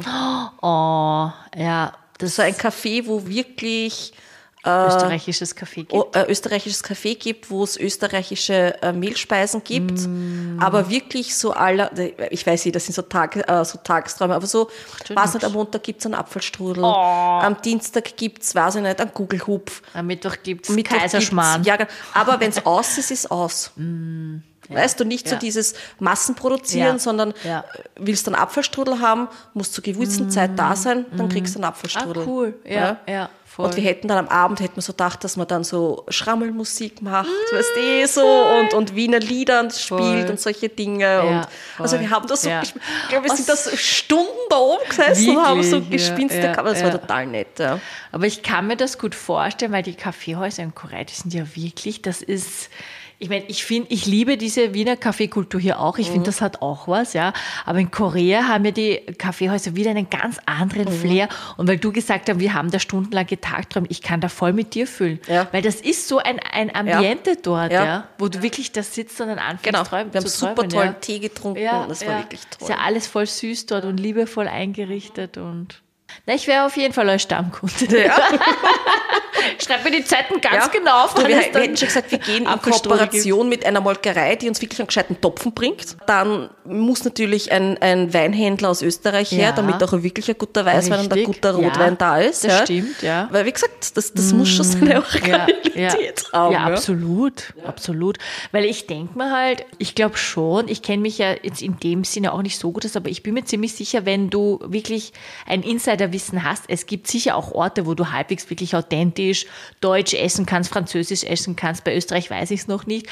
Oh, ja. Das war ein Café, wo wirklich äh, österreichisches Café gibt. Äh, österreichisches Café gibt, wo es österreichische äh, Mehlspeisen gibt, mm. aber wirklich so aller, ich weiß nicht, das sind so, Tag, äh, so Tagsträume, aber so, weiß nicht, am Montag gibt es einen Apfelstrudel, oh. am Dienstag gibt es, weiß ich nicht, einen Kugelhupf. Am Mittwoch gibt es Kaiserschmarrn. Ja, aber wenn es aus ist, ist aus. Mm. Ja, weißt du, nicht ja. so dieses Massenproduzieren, ja. sondern ja. willst du einen Apfelstrudel haben, musst zu gewissen mm. Zeit da sein, dann kriegst du einen Apfelstrudel. Ah, cool, ja, ja. ja. Voll. Und wir hätten dann am Abend, hätten wir so gedacht, dass man dann so Schrammelmusik macht, mm, weißt du, so, und, und Wiener Lieder spielt voll. Und solche Dinge. Ja, und also wir haben das so, ja. ich glaube, wir sind da so Stunden da oben gesessen Wirklich? und haben so gespinste ja, ja, das war ja. total nett. Ja. Aber ich kann mir das gut vorstellen, weil die Kaffeehäuser in Korea, die sind ja wirklich, das ist... ich meine, ich finde, ich liebe diese Wiener Kaffeekultur hier auch. Ich mhm. finde, das hat auch was, ja. Aber in Korea haben ja die Kaffeehäuser wieder einen ganz anderen mhm. Flair. Und weil du gesagt hast, wir haben da stundenlang getagträumt, ich kann da voll mit dir fühlen. Ja. Weil das ist so ein, ein Ambiente ja. dort, ja. ja, wo du wirklich da sitzt und dann anfängst genau. träumen, wir haben zu super träumen. tollen ja. Tee getrunken ja, und das war ja. wirklich toll. Ist ja alles voll süß dort und liebevoll eingerichtet und na, ich wäre auf jeden Fall euer Stammkunde. Ja. Schreib mir die Zeiten ganz ja. genau auf. Wir, wir hätten schon gesagt, wir gehen in Kooperation mit einer Molkerei, die uns wirklich einen gescheiten Topfen bringt. Dann muss natürlich ein, ein Weinhändler aus Österreich her, ja. damit auch wirklich ein guter Weißwein Richtig. und ein guter Rotwein ja. da ist. Das ja. stimmt, ja. Weil wie gesagt, das, das mm. muss schon seine Originalität ja. haben. Ja, absolut, ja. absolut. Weil ich denke mir halt, ich glaube schon, ich kenne mich ja jetzt in dem Sinne auch nicht so gut, aber ich bin mir ziemlich sicher, wenn du wirklich ein Insiderwissen hast, es gibt sicher auch Orte, wo du halbwegs wirklich authentisch Deutsch essen kannst, Französisch essen kannst. Bei Österreich weiß ich es noch nicht.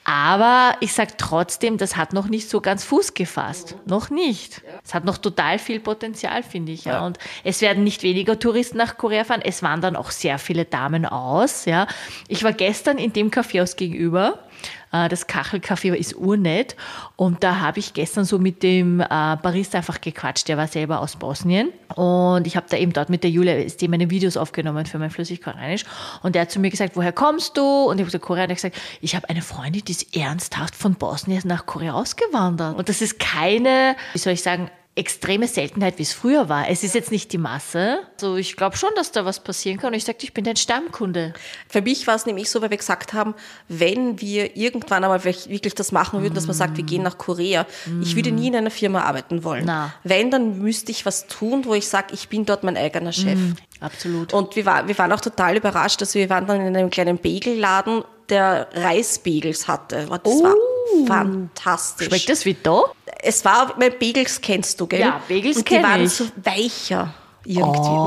Aber ich sage trotzdem, das hat noch nicht so ganz Fuß gefasst. Mhm. Noch nicht. Es ja. hat noch total viel Potenzial, finde ich. Ja. Ja. Und es werden nicht weniger Touristen nach Korea fahren. Es wandern auch sehr viele Damen aus. Ja. Ich war gestern in dem Kaffeehaus gegenüber. Das Kachelcafé ist urnett und da habe ich gestern so mit dem äh, Barista einfach gequatscht, der war selber aus Bosnien und ich habe da eben dort mit der Julia ist die meine Videos aufgenommen für mein Flüssig-Koreanisch und der hat zu mir gesagt, woher kommst du? Und ich habe gesagt, Korea, und er hat gesagt, ich habe eine Freundin, die ist ernsthaft von Bosnien nach Korea ausgewandert und das ist keine, wie soll ich sagen, extreme Seltenheit, wie es früher war. Es ist jetzt nicht die Masse. Also ich glaube schon, dass da was passieren kann. Und ich sagte, ich bin dein Stammkunde. Für mich war es nämlich so, weil wir gesagt haben, wenn wir irgendwann einmal wirklich das machen würden, mm. dass man sagt, wir gehen nach Korea. Mm. Ich würde nie in einer Firma arbeiten wollen. Na. Wenn, dann müsste ich was tun, wo ich sage, ich bin dort mein eigener Chef. Mm. Absolut. Und wir, war, wir waren auch total überrascht, dass wir waren dann in einem kleinen Bagelladen, der Reisbagels hatte. Das oh. war fantastisch. Schmeckt das wie da? Es war, weil Bagels kennst du, gell? Ja, Bagels und kenn die waren ich. so weicher irgendwie oh, und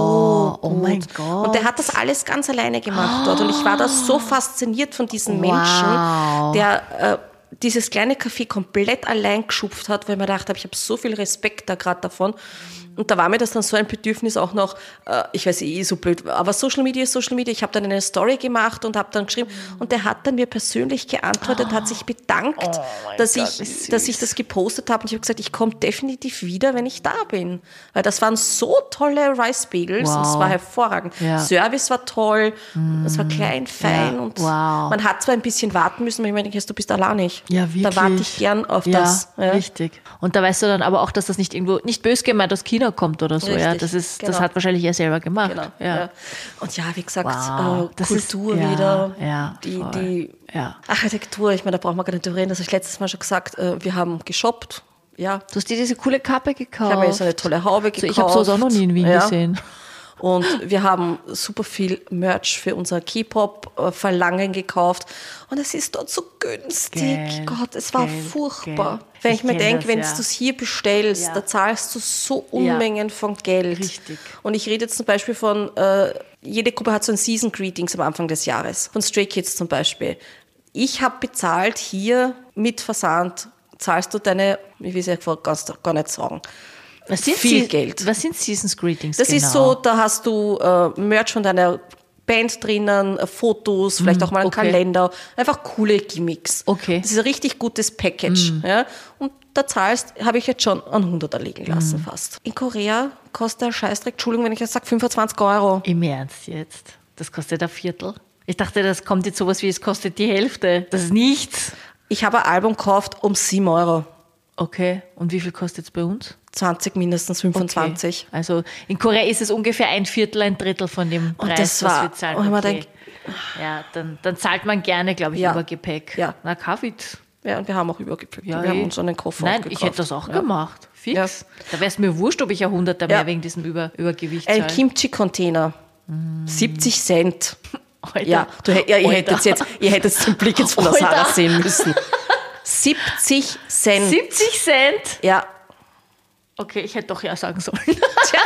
so gut. Oh mein Gott. Und der hat das alles ganz alleine gemacht dort. Und ich war da so fasziniert von diesem wow. Menschen, der äh, dieses kleine Café komplett allein geschupft hat, weil ich mir gedacht habe, ich habe so viel Respekt da gerade davon. Und da war mir das dann so ein Bedürfnis auch noch, äh, ich weiß eh, so blöd, aber Social Media ist Social Media. Ich habe dann eine Story gemacht und habe dann geschrieben und der hat dann mir persönlich geantwortet, oh. hat sich bedankt, oh dass, Gott, ich, dass ich das gepostet habe. Und ich habe gesagt, ich komme definitiv wieder, wenn ich da bin. Weil das waren so tolle Rice Bagels wow. und es war hervorragend. Ja. Service war toll, mm. es war klein, fein ja. und wow. man hat zwar ein bisschen warten müssen, aber ich meine, du bist allein nicht. Ja, wirklich. Da warte ich gern auf ja, das. Ja, richtig. Und da weißt du dann aber auch, dass das nicht irgendwo, nicht bös gemeint aus China kommt oder so. Richtig, ja, das ist, genau. das hat wahrscheinlich er selber gemacht. Genau, ja. Ja. Und ja, wie gesagt, wow, äh, Kultur ist, ja, wieder, ja, die, die ja. Architektur, ich meine, da braucht man gar nicht drüber reden, das habe ich letztes Mal schon gesagt, äh, wir haben geshoppt. Ja. Du hast dir diese coole Kappe gekauft. Ich habe mir so eine tolle Haube gekauft. So, ich habe sowas auch noch nie in Wien ja. gesehen. Und wir haben super viel Merch für unser K-Pop-Verlangen gekauft. Und es ist dort so günstig. Gell, Gott, es war gell, furchtbar. gell. Wenn ich, ich mir denke, wenn ja. du es hier bestellst, ja. da zahlst du so Unmengen ja. von Geld. Richtig. Und ich rede jetzt zum Beispiel von, äh, jede Gruppe hat so ein Season Greetings am Anfang des Jahres. Von Stray Kids zum Beispiel. Ich habe bezahlt hier mit Versand, zahlst du deine, ich will es ja gar nicht sagen, Was sind viel Sie, Geld. Was sind Seasons Greetings Das genau? ist so, da hast du äh, Merch von deiner Band drinnen, äh, Fotos, vielleicht auch mal einen okay. Kalender, einfach coole Gimmicks. Okay. Das ist ein richtig gutes Package. Mm. Ja? Und da zahlst, habe ich jetzt schon einen Hunderter liegen lassen mm. fast. In Korea kostet der Scheißdreck, Entschuldigung, wenn ich jetzt sage, fünfundzwanzig Euro. Im Ernst jetzt? Das kostet ein Viertel? Ich dachte, das kommt jetzt sowas wie, es kostet die Hälfte. Das ist nichts. Ich habe ein Album gekauft um sieben Euro. Okay, und wie viel kostet es bei uns? zwanzig mindestens, fünfundzwanzig. Okay. Also in Korea ist es ungefähr ein Viertel, ein Drittel von dem Preis, und das war, was wir zahlen. Und okay. denk, ja, dann, dann zahlt man gerne, glaube ich, ja. über Gepäck. Ja. Na, Kavit. Ja, und wir haben auch Übergepäck. Ja, wir eh. haben uns schon einen Koffer Nein, gekauft. ich hätte das auch ja. gemacht. Fix. Ja. Da wäre es mir wurscht, ob ich ein Hunderter mehr ja. wegen diesem Über Übergewicht Ein zahle. Kimchi-Container. Mm. siebzig Cent. Alter. Ja, du, ja, ihr, hättet jetzt, ihr hättet den Blick jetzt von der Sarah sehen müssen. siebzig Cent. siebzig Cent? Ja. Okay, ich hätte doch ja sagen sollen. Tja.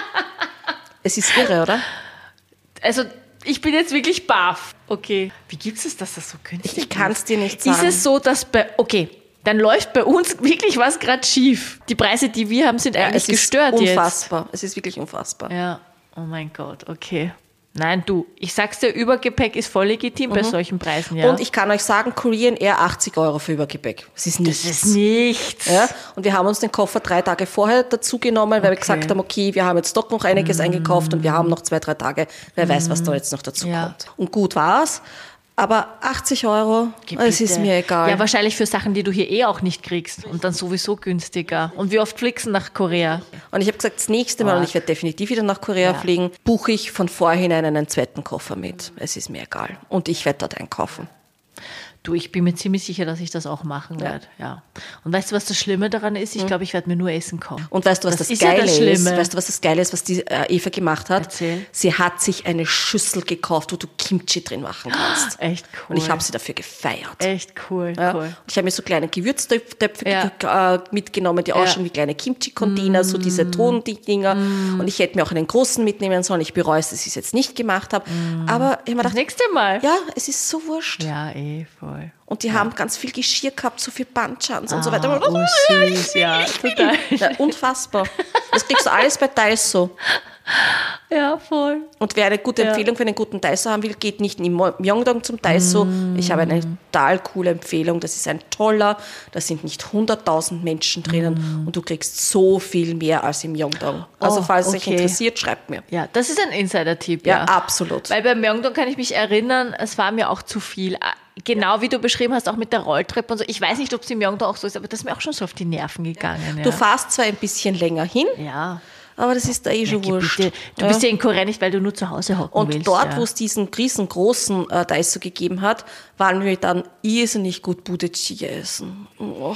Es ist irre, oder? Also, ich bin jetzt wirklich baff. Okay. Wie gibt es das, dass das so günstig ist? Ich kann es dir nicht sagen. Ist es so, dass bei... Okay, dann läuft bei uns wirklich was gerade schief. Die Preise, die wir haben, sind ja, eigentlich es gestört ist jetzt. Unfassbar. Es ist wirklich unfassbar. Ja. Oh mein Gott, okay. Nein, du, ich sag's dir, Übergepäck ist voll legitim mhm. bei solchen Preisen, ja. Und ich kann euch sagen, Korean Air achtzig Euro für Übergepäck. Das ist nichts. Das ist nichts. Ja? Und wir haben uns den Koffer drei Tage vorher dazu genommen, weil okay. wir gesagt haben, okay, wir haben jetzt doch noch einiges mm. eingekauft und wir haben noch zwei, drei Tage. Wer mm. weiß, was da jetzt noch dazu ja. kommt. Und gut war's. Aber achtzig Euro, es ist mir egal. Ja, wahrscheinlich für Sachen, die du hier eh auch nicht kriegst und dann sowieso günstiger. Und wie oft fliegst du nach Korea? Und ich habe gesagt, das nächste Mal, oh. und ich werde definitiv wieder nach Korea ja. fliegen, buche ich von vorhinein einen zweiten Koffer mit. Es ist mir egal. Und ich werde dort einkaufen. Du, ich bin mir ziemlich sicher, dass ich das auch machen ja. werde. Ja. Und weißt du, was das Schlimme daran ist? Ich glaube, ich werde mir nur Essen kaufen. Und weißt du, was das, das ist Geile ja das ist? Weißt du, was das Geile ist, was die äh, Eva gemacht hat? Erzähl. Sie hat sich eine Schüssel gekauft, wo du Kimchi drin machen kannst. Oh, echt cool. Und ich habe sie dafür gefeiert. Echt cool, ja. cool. Und ich habe mir so kleine Gewürztöpfe ja. äh, mitgenommen, die ja. ausschauen wie kleine Kimchi-Container, mm. so diese Tondinger. Mm. Und ich hätte mir auch einen großen mitnehmen sollen. Ich bereue es, dass ich es jetzt nicht gemacht habe. Mm. Aber ich habe mir gedacht, das nächste Mal. Ja, es ist so wurscht. Ja, eh, voll. Und die ja. haben ganz viel Geschirr gehabt, so viel Banchans ah, und so weiter. Oh, süß, ja, total. Ja, unfassbar. Das kriegst du alles bei Daiso. Ja, voll. Und wer eine gute ja. Empfehlung für einen guten Daiso haben will, geht nicht in Myeongdong zum Daiso. Mm. Ich habe eine total coole Empfehlung. Das ist ein toller, da sind nicht hunderttausend Menschen drinnen mm. und du kriegst so viel mehr als im Myeongdong. Also oh, falls es okay. euch interessiert, schreibt mir. Ja, das ist ein Insider-Tipp. Ja, ja, absolut. Weil bei Myeongdong kann ich mich erinnern, es war mir auch zu viel. Genau wie du beschrieben hast, auch mit der Rolltreppe und so. Ich weiß nicht, ob es im Myeongdong auch so ist, aber das ist mir auch schon so auf die Nerven gegangen. Ja. Du fährst zwar ein bisschen länger hin, ja. aber das ist da eh schon ja, wurscht. Bitte. Du ja. bist ja in Korea nicht, weil du nur zu Hause hocken und willst. Und dort, ja. wo es diesen riesengroßen äh, Daiso gegeben hat, waren wir dann irrsinnig gut Budae-Chi essen. Oh.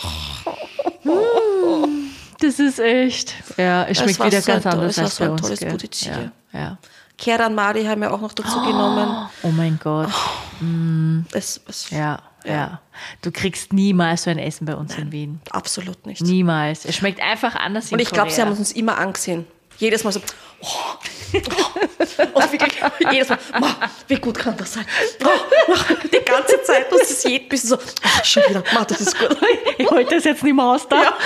Das ist echt. Ja, es schmeckt wieder so ganz ein, anders als so bei ein uns. tolles Gell? Budae-Chi. Ja, ja. Keran Mari haben wir auch noch dazu oh, genommen. Oh mein Gott. Oh. Mm. Es, es, ja, ja, ja. Du kriegst niemals so ein Essen bei uns Nein, in Wien. Absolut nicht. Niemals. Es schmeckt einfach anders in Und ich glaube, sie haben uns immer angesehen. Jedes Mal so, oh, oh. Und wirklich jedes Mal, ma, wie gut kann das sein? Oh, die ganze Zeit muss es jeden bisschen so, oh, schon wieder, ma, das ist gut. Ich wollte das jetzt nicht mehr aus da. Ja.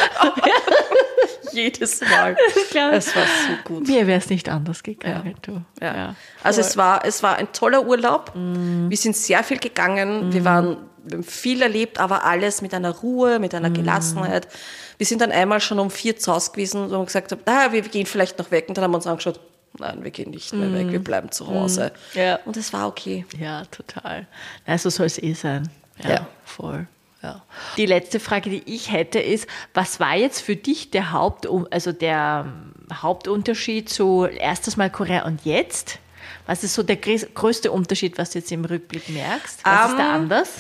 Jedes Mal. Klar. Es war so gut. Mir wäre es nicht anders gegangen. Ja. Du. Ja. Ja. Also es war, es war ein toller Urlaub. Mm. Wir sind sehr viel gegangen. Mm. Wir waren wir haben viel erlebt, aber alles mit einer Ruhe, mit einer Gelassenheit. Mm. Wir sind dann einmal schon um vier zu Hause gewesen und haben gesagt, ah, wir gehen vielleicht noch weg. Und dann haben wir uns angeschaut, nein, wir gehen nicht mehr mm. weg, wir bleiben zu Hause. Mm. Ja. Und es war okay. Ja, total. Also soll es eh sein. Ja, ja. voll. Ja. Die letzte Frage, die ich hätte, ist, was war jetzt für dich der Haupt, also der Hauptunterschied zu erstes Mal Korea und jetzt? Was ist so der größte Unterschied, was du jetzt im Rückblick merkst? Was um, ist da anders?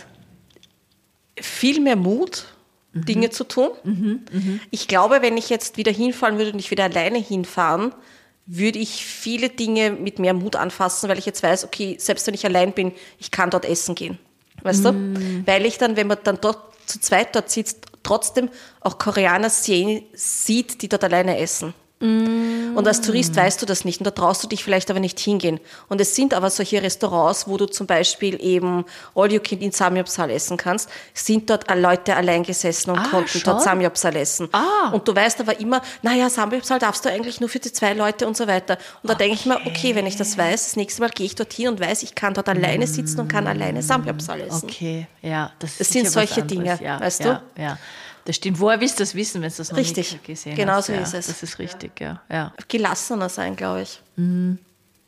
Viel mehr Mut, mhm. Dinge zu tun. Mhm, mh. Ich glaube, wenn ich jetzt wieder hinfahren würde und ich wieder alleine hinfahren, würde ich viele Dinge mit mehr Mut anfassen, weil ich jetzt weiß, okay, selbst wenn ich allein bin, ich kann dort essen gehen. Weißt mm. du? Weil ich dann, wenn man dann dort zu zweit dort sitzt, trotzdem auch Koreaner sehen, sieht, die dort alleine essen. Mm. Und als Tourist weißt du das nicht und da traust du dich vielleicht aber nicht hingehen. Und es sind aber solche Restaurants, wo du zum Beispiel eben All-You-Can-Eat Samgyeopsal essen kannst, sind dort Leute allein gesessen und ah, konnten schon? dort Samgyeopsal essen. Ah. Und du weißt aber immer, naja, Samgyeopsal darfst du eigentlich nur für die zwei Leute und so weiter. Und da okay. denke ich mir, okay, wenn ich das weiß, das nächste Mal gehe ich dorthin und weiß, ich kann dort mm. alleine sitzen und kann alleine Samgyeopsal essen. Okay, ja. Das, das sind solche Dinge, ja, weißt ja, du? Ja. Das stimmt. Woher willst du das wissen, wenn du das noch richtig. nicht gesehen genau hast? Genau ja, so ist es. Das ist richtig, ja. ja. Gelassener sein, glaube ich. Mhm.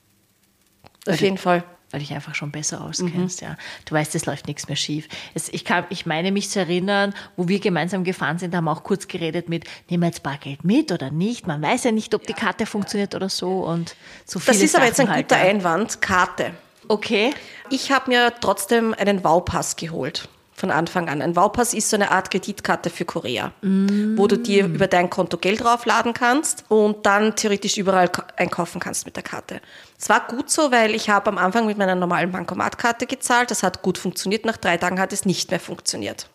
Auf weil jeden du, Fall. Weil du dich einfach schon besser auskennst, mhm. ja. Du weißt, es läuft nichts mehr schief. Es, ich, kann, ich meine mich zu erinnern, wo wir gemeinsam gefahren sind, haben wir auch kurz geredet mit, nehmen wir jetzt Bargeld mit oder nicht? Man weiß ja nicht, ob die Karte funktioniert oder so. Und so viele das ist aber Sachen jetzt ein halt, guter ja. Einwand, Karte. Okay. Ich habe mir trotzdem einen Wow-Pass geholt. Von Anfang an. Ein Wow-Pass ist so eine Art Kreditkarte für Korea, mm. wo du dir über dein Konto Geld draufladen kannst und dann theoretisch überall einkaufen kannst mit der Karte. Es war gut so, weil ich habe am Anfang mit meiner normalen Bankomatkarte gezahlt. Das hat gut funktioniert. Nach drei Tagen hat es nicht mehr funktioniert.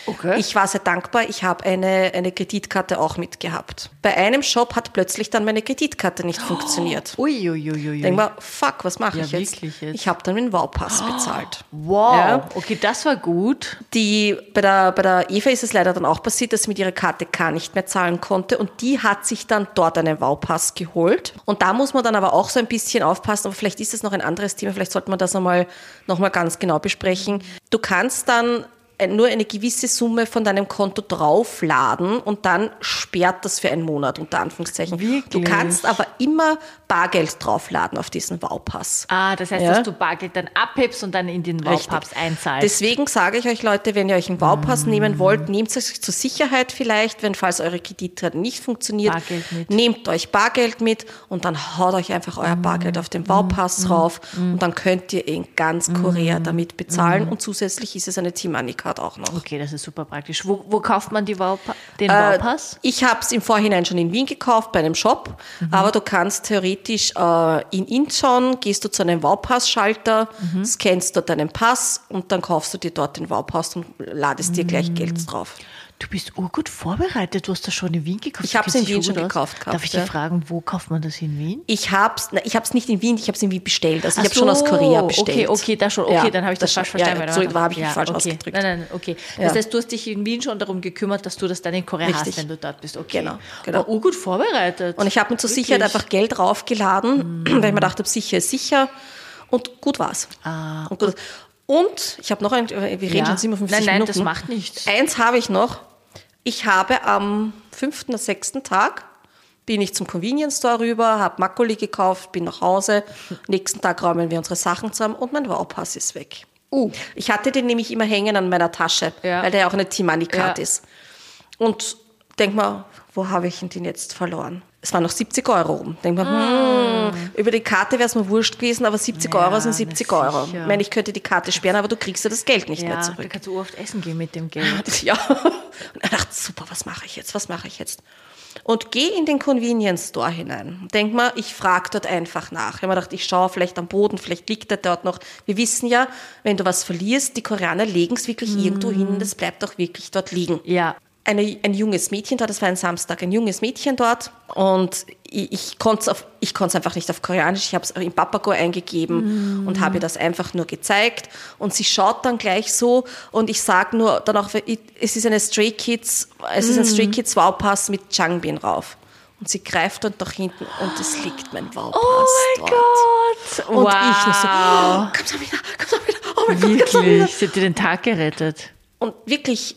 Okay. Ich war sehr dankbar, ich habe eine, eine Kreditkarte auch mitgehabt. Bei einem Shop hat plötzlich dann meine Kreditkarte nicht funktioniert. Uiuiui. Denk mal, fuck, was mache Ja, ich jetzt? wirklich jetzt? Ich habe dann den Wow-Pass bezahlt. Wow, Ja. okay, das war gut. Die, bei, der, bei der Eva ist es leider dann auch passiert, dass sie mit ihrer Karte gar nicht mehr zahlen konnte und die hat sich dann dort einen Wow-Pass geholt. Und da muss man dann aber auch so ein bisschen aufpassen, aber vielleicht ist es noch ein anderes Thema, vielleicht sollte man das einmal noch mal ganz genau besprechen. Du kannst dann nur eine gewisse Summe von deinem Konto draufladen und dann sperrt das für einen Monat, unter Anführungszeichen. Wirklich? Du kannst aber immer Bargeld draufladen auf diesen Wow-Pass. Ah, das heißt, Ja. dass du Bargeld dann abhebst und dann in den Wow-Pass einzahlst. Deswegen sage ich euch, Leute, wenn ihr euch einen Wow-Pass nehmen wollt, nehmt es zur Sicherheit vielleicht, wenn falls eure Kreditkarte nicht funktioniert, Bargeld mit. nehmt euch Bargeld mit und dann haut euch einfach euer Bargeld auf den Wow-Pass rauf und dann könnt ihr in ganz Korea damit bezahlen und zusätzlich ist es eine T-Money-Card auch noch. Okay, das ist super praktisch. Wo, wo kauft man die wow den Äh, Wow-Pass? Ich habe es im Vorhinein schon in Wien gekauft, bei einem Shop, aber du kannst theoretisch äh, in Incheon, gehst du zu einem Wow-Pass-Schalter, scannst dort deinen Pass und dann kaufst du dir dort den Wow-Pass und ladest dir gleich Geld drauf. Du bist urgut vorbereitet. Du hast das schon in Wien gekauft. Ich hab's in Kennt sich Wien schon gut aus. gekauft gehabt, Darf ich ja. dich fragen, wo kauft man das in Wien? Ich hab's, na, ich hab's nicht in Wien, ich hab's in Wien bestellt. Also ich Ach habe schon aus so, Korea bestellt. Okay, okay, da schon. Okay, Ja, dann habe ich das, das falsch schon. Ja, verstanden. ja, weil so, da habe ich mich falsch okay. ausgedrückt. Nein, nein, okay. Ja. Das heißt, du hast dich in Wien schon darum gekümmert, dass du das dann in Korea Richtig. hast, wenn du dort bist. Okay. Genau, genau. Aber urgut vorbereitet. Und ich habe mir zur Wirklich? Sicherheit einfach Geld draufgeladen, weil ich mir dachte, sicher ist sicher. Und gut war's. Ah, Und, gut. und ich habe noch ein, wir reden Ja. schon siebenundfünfzig Nein, nein, Minuten. das macht nichts. Eins habe ich noch. Ich habe am fünften oder sechsten Tag bin ich zum Convenience Store rüber, habe Makuli gekauft, bin nach Hause. Nächsten Tag räumen wir unsere Sachen zusammen und mein Wow-Pass ist weg. Uh. Ich hatte den nämlich immer hängen an meiner Tasche, Ja. weil der ja auch eine T-Money-Card Ja. ist. Und denk mal, wo habe ich den jetzt verloren? Es waren noch siebzig Euro rum. Denk mal, hm, über die Karte wäre es mir wurscht gewesen, aber siebzig Ja, Euro sind na siebzig Euro. sicher. Ich meine, ich könnte die Karte sperren, aber du kriegst ja das Geld nicht Ja, mehr da zurück. kannst du oft essen gehen mit dem Geld. Ja. Und er dachte, super, was mache ich jetzt? Was mache ich jetzt? Und gehe in den Convenience Store hinein. Denk mal, ich frage dort einfach nach. Ich habe mir gedacht, ich schaue vielleicht am Boden, vielleicht liegt er dort noch. Wir wissen ja, wenn du was verlierst, die Koreaner legen es wirklich irgendwo hin, das bleibt auch wirklich dort liegen. Ja. Eine, ein junges Mädchen dort, das war ein Samstag, ein junges Mädchen dort und ich, ich konnte es einfach nicht auf Koreanisch, ich habe es in Papago eingegeben mm. und habe ihr das einfach nur gezeigt und sie schaut dann gleich so und ich sage nur dann auch, es ist eine Stray Kids, es ist ein Stray Kids Wow-Pass mit Changbin rauf. Und sie greift dann nach hinten und es liegt mein Wow-Pass Oh mein dort. Gott. Und wow. ich nur so, oh, komm doch wieder, komm doch wieder, oh mein Gott, komm doch wieder. Wirklich, sie hat dir den Tag gerettet. Und wirklich,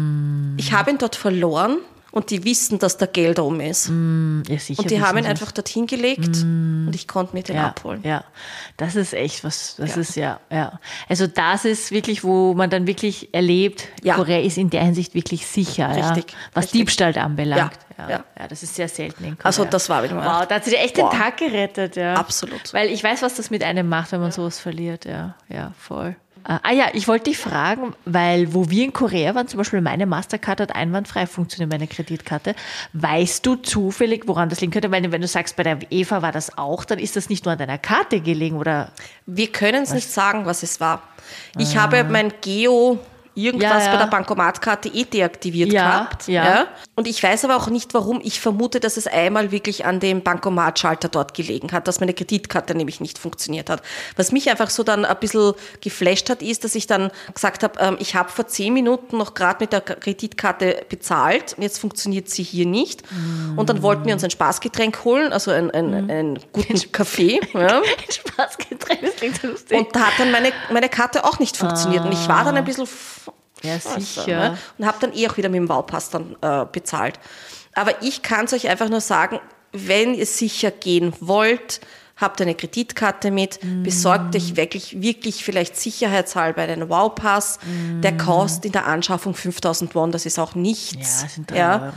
ich habe ihn dort verloren und die wissen, dass da Geld um ist. Ja, sicher. Und die haben ihn wissen einfach dorthin gelegt und ich konnte mir den ja, abholen. Ja, das ist echt was, das Ja. ist ja, ja. Also das ist wirklich, wo man dann wirklich erlebt, Ja. Korea ist in der Hinsicht wirklich sicher, Richtig, ja, was richtig. Diebstahl anbelangt. Ja, Ja, ja. ja, das ist sehr selten in Korea. Also das war wieder mal. Wow, da hat sie dir echt Boah. den Tag gerettet, ja. Absolut. Weil ich weiß, was das mit einem macht, wenn man sowas verliert, ja, ja, voll. Ah ja, ich wollte dich fragen, weil wo wir in Korea waren, zum Beispiel meine Mastercard hat einwandfrei funktioniert, meine Kreditkarte. Weißt du zufällig, woran das liegen könnte? Weil wenn du sagst, bei der Eva war das auch, dann ist das nicht nur an deiner Karte gelegen, oder? Wir können es nicht sagen, was es war. Ich habe mein Geo irgendwas Ja, ja. bei der Bankomatkarte eh deaktiviert Ja, gehabt. ja. Und ich weiß aber auch nicht, warum. Ich vermute, dass es einmal wirklich an dem Bankomatschalter dort gelegen hat, dass meine Kreditkarte nämlich nicht funktioniert hat. Was mich einfach so dann ein bisschen geflasht hat, ist, dass ich dann gesagt habe, ähm, ich habe vor zehn Minuten noch gerade mit der Kreditkarte bezahlt und jetzt funktioniert sie hier nicht. Mm. Und dann wollten wir uns ein Spaßgetränk holen, also einen, einen, einen guten Kaffee. Ja. Ein Spaßgetränk, das klingt so lustig. Und da hat dann meine, meine Karte auch nicht funktioniert. Und ich war dann ein bisschen Ja, also, sicher. ne? Und habe dann eh auch wieder mit dem Wow-Pass dann äh, bezahlt. Aber ich kann es euch einfach nur sagen, wenn ihr sicher gehen wollt, habt eine Kreditkarte mit, mm. besorgt euch wirklich, wirklich vielleicht sicherheitshalber einen Wow-Pass. Mm. Der kostet in der Anschaffung fünftausend Won, das ist auch nichts. Ja, das sind drei Euro.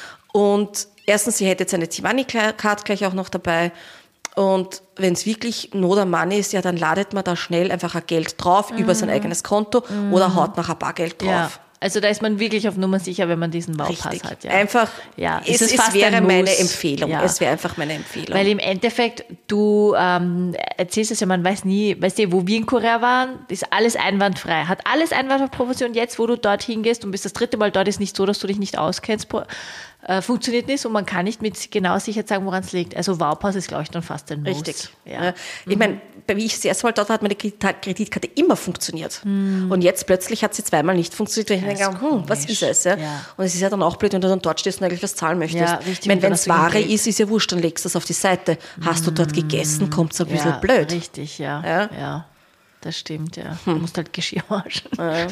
Und erstens, ihr hättet eine T-Money-Card gleich auch noch dabei. Und wenn es wirklich Not am Mann ist, ja, dann ladet man da schnell einfach ein Geld drauf mm. über sein eigenes Konto mm. oder haut nachher Bargeld drauf. Ja. Also da ist man wirklich auf Nummer sicher, wenn man diesen Wow-Pass Richtig. hat. Ja. Einfach, ja, es, es, ist es fast wäre ein meine Muss. Empfehlung. Ja. Es wäre einfach meine Empfehlung. Weil im Endeffekt, du ähm, erzählst es ja, man weiß nie, weißt du, wo wir in Korea waren, ist alles einwandfrei. Hat alles einwandfrei funktioniert. Jetzt, wo du dorthin gehst und bist das dritte Mal dort, ist nicht so, dass du dich nicht auskennst. Äh, funktioniert nicht und man kann nicht mit genau Sicherheit sagen, woran es liegt. Also Wow-Pass ist, glaube ich, dann fast ein Muss. Richtig. Ja. Ja. Ich meine, wie ich das erste Mal dort war, hat meine Kreditkarte immer funktioniert. Mhm. Und jetzt plötzlich hat sie zweimal nicht funktioniert, weil ich Ja, denke, ist hm, was ist es? Ja? Ja. Und es ist ja dann auch blöd, wenn du dann dort stehst und eigentlich was zahlen möchtest. Ja, richtig. Ich meine, Und wenn dann es hast du kein Ware Geld. ist, ist ja wurscht, dann legst du es auf die Seite. Hast du dort gegessen, kommt es ein bisschen ja, blöd. Richtig, ja. Ja? ja. Das stimmt, ja. Du musst halt Geschirr waschen. Ja.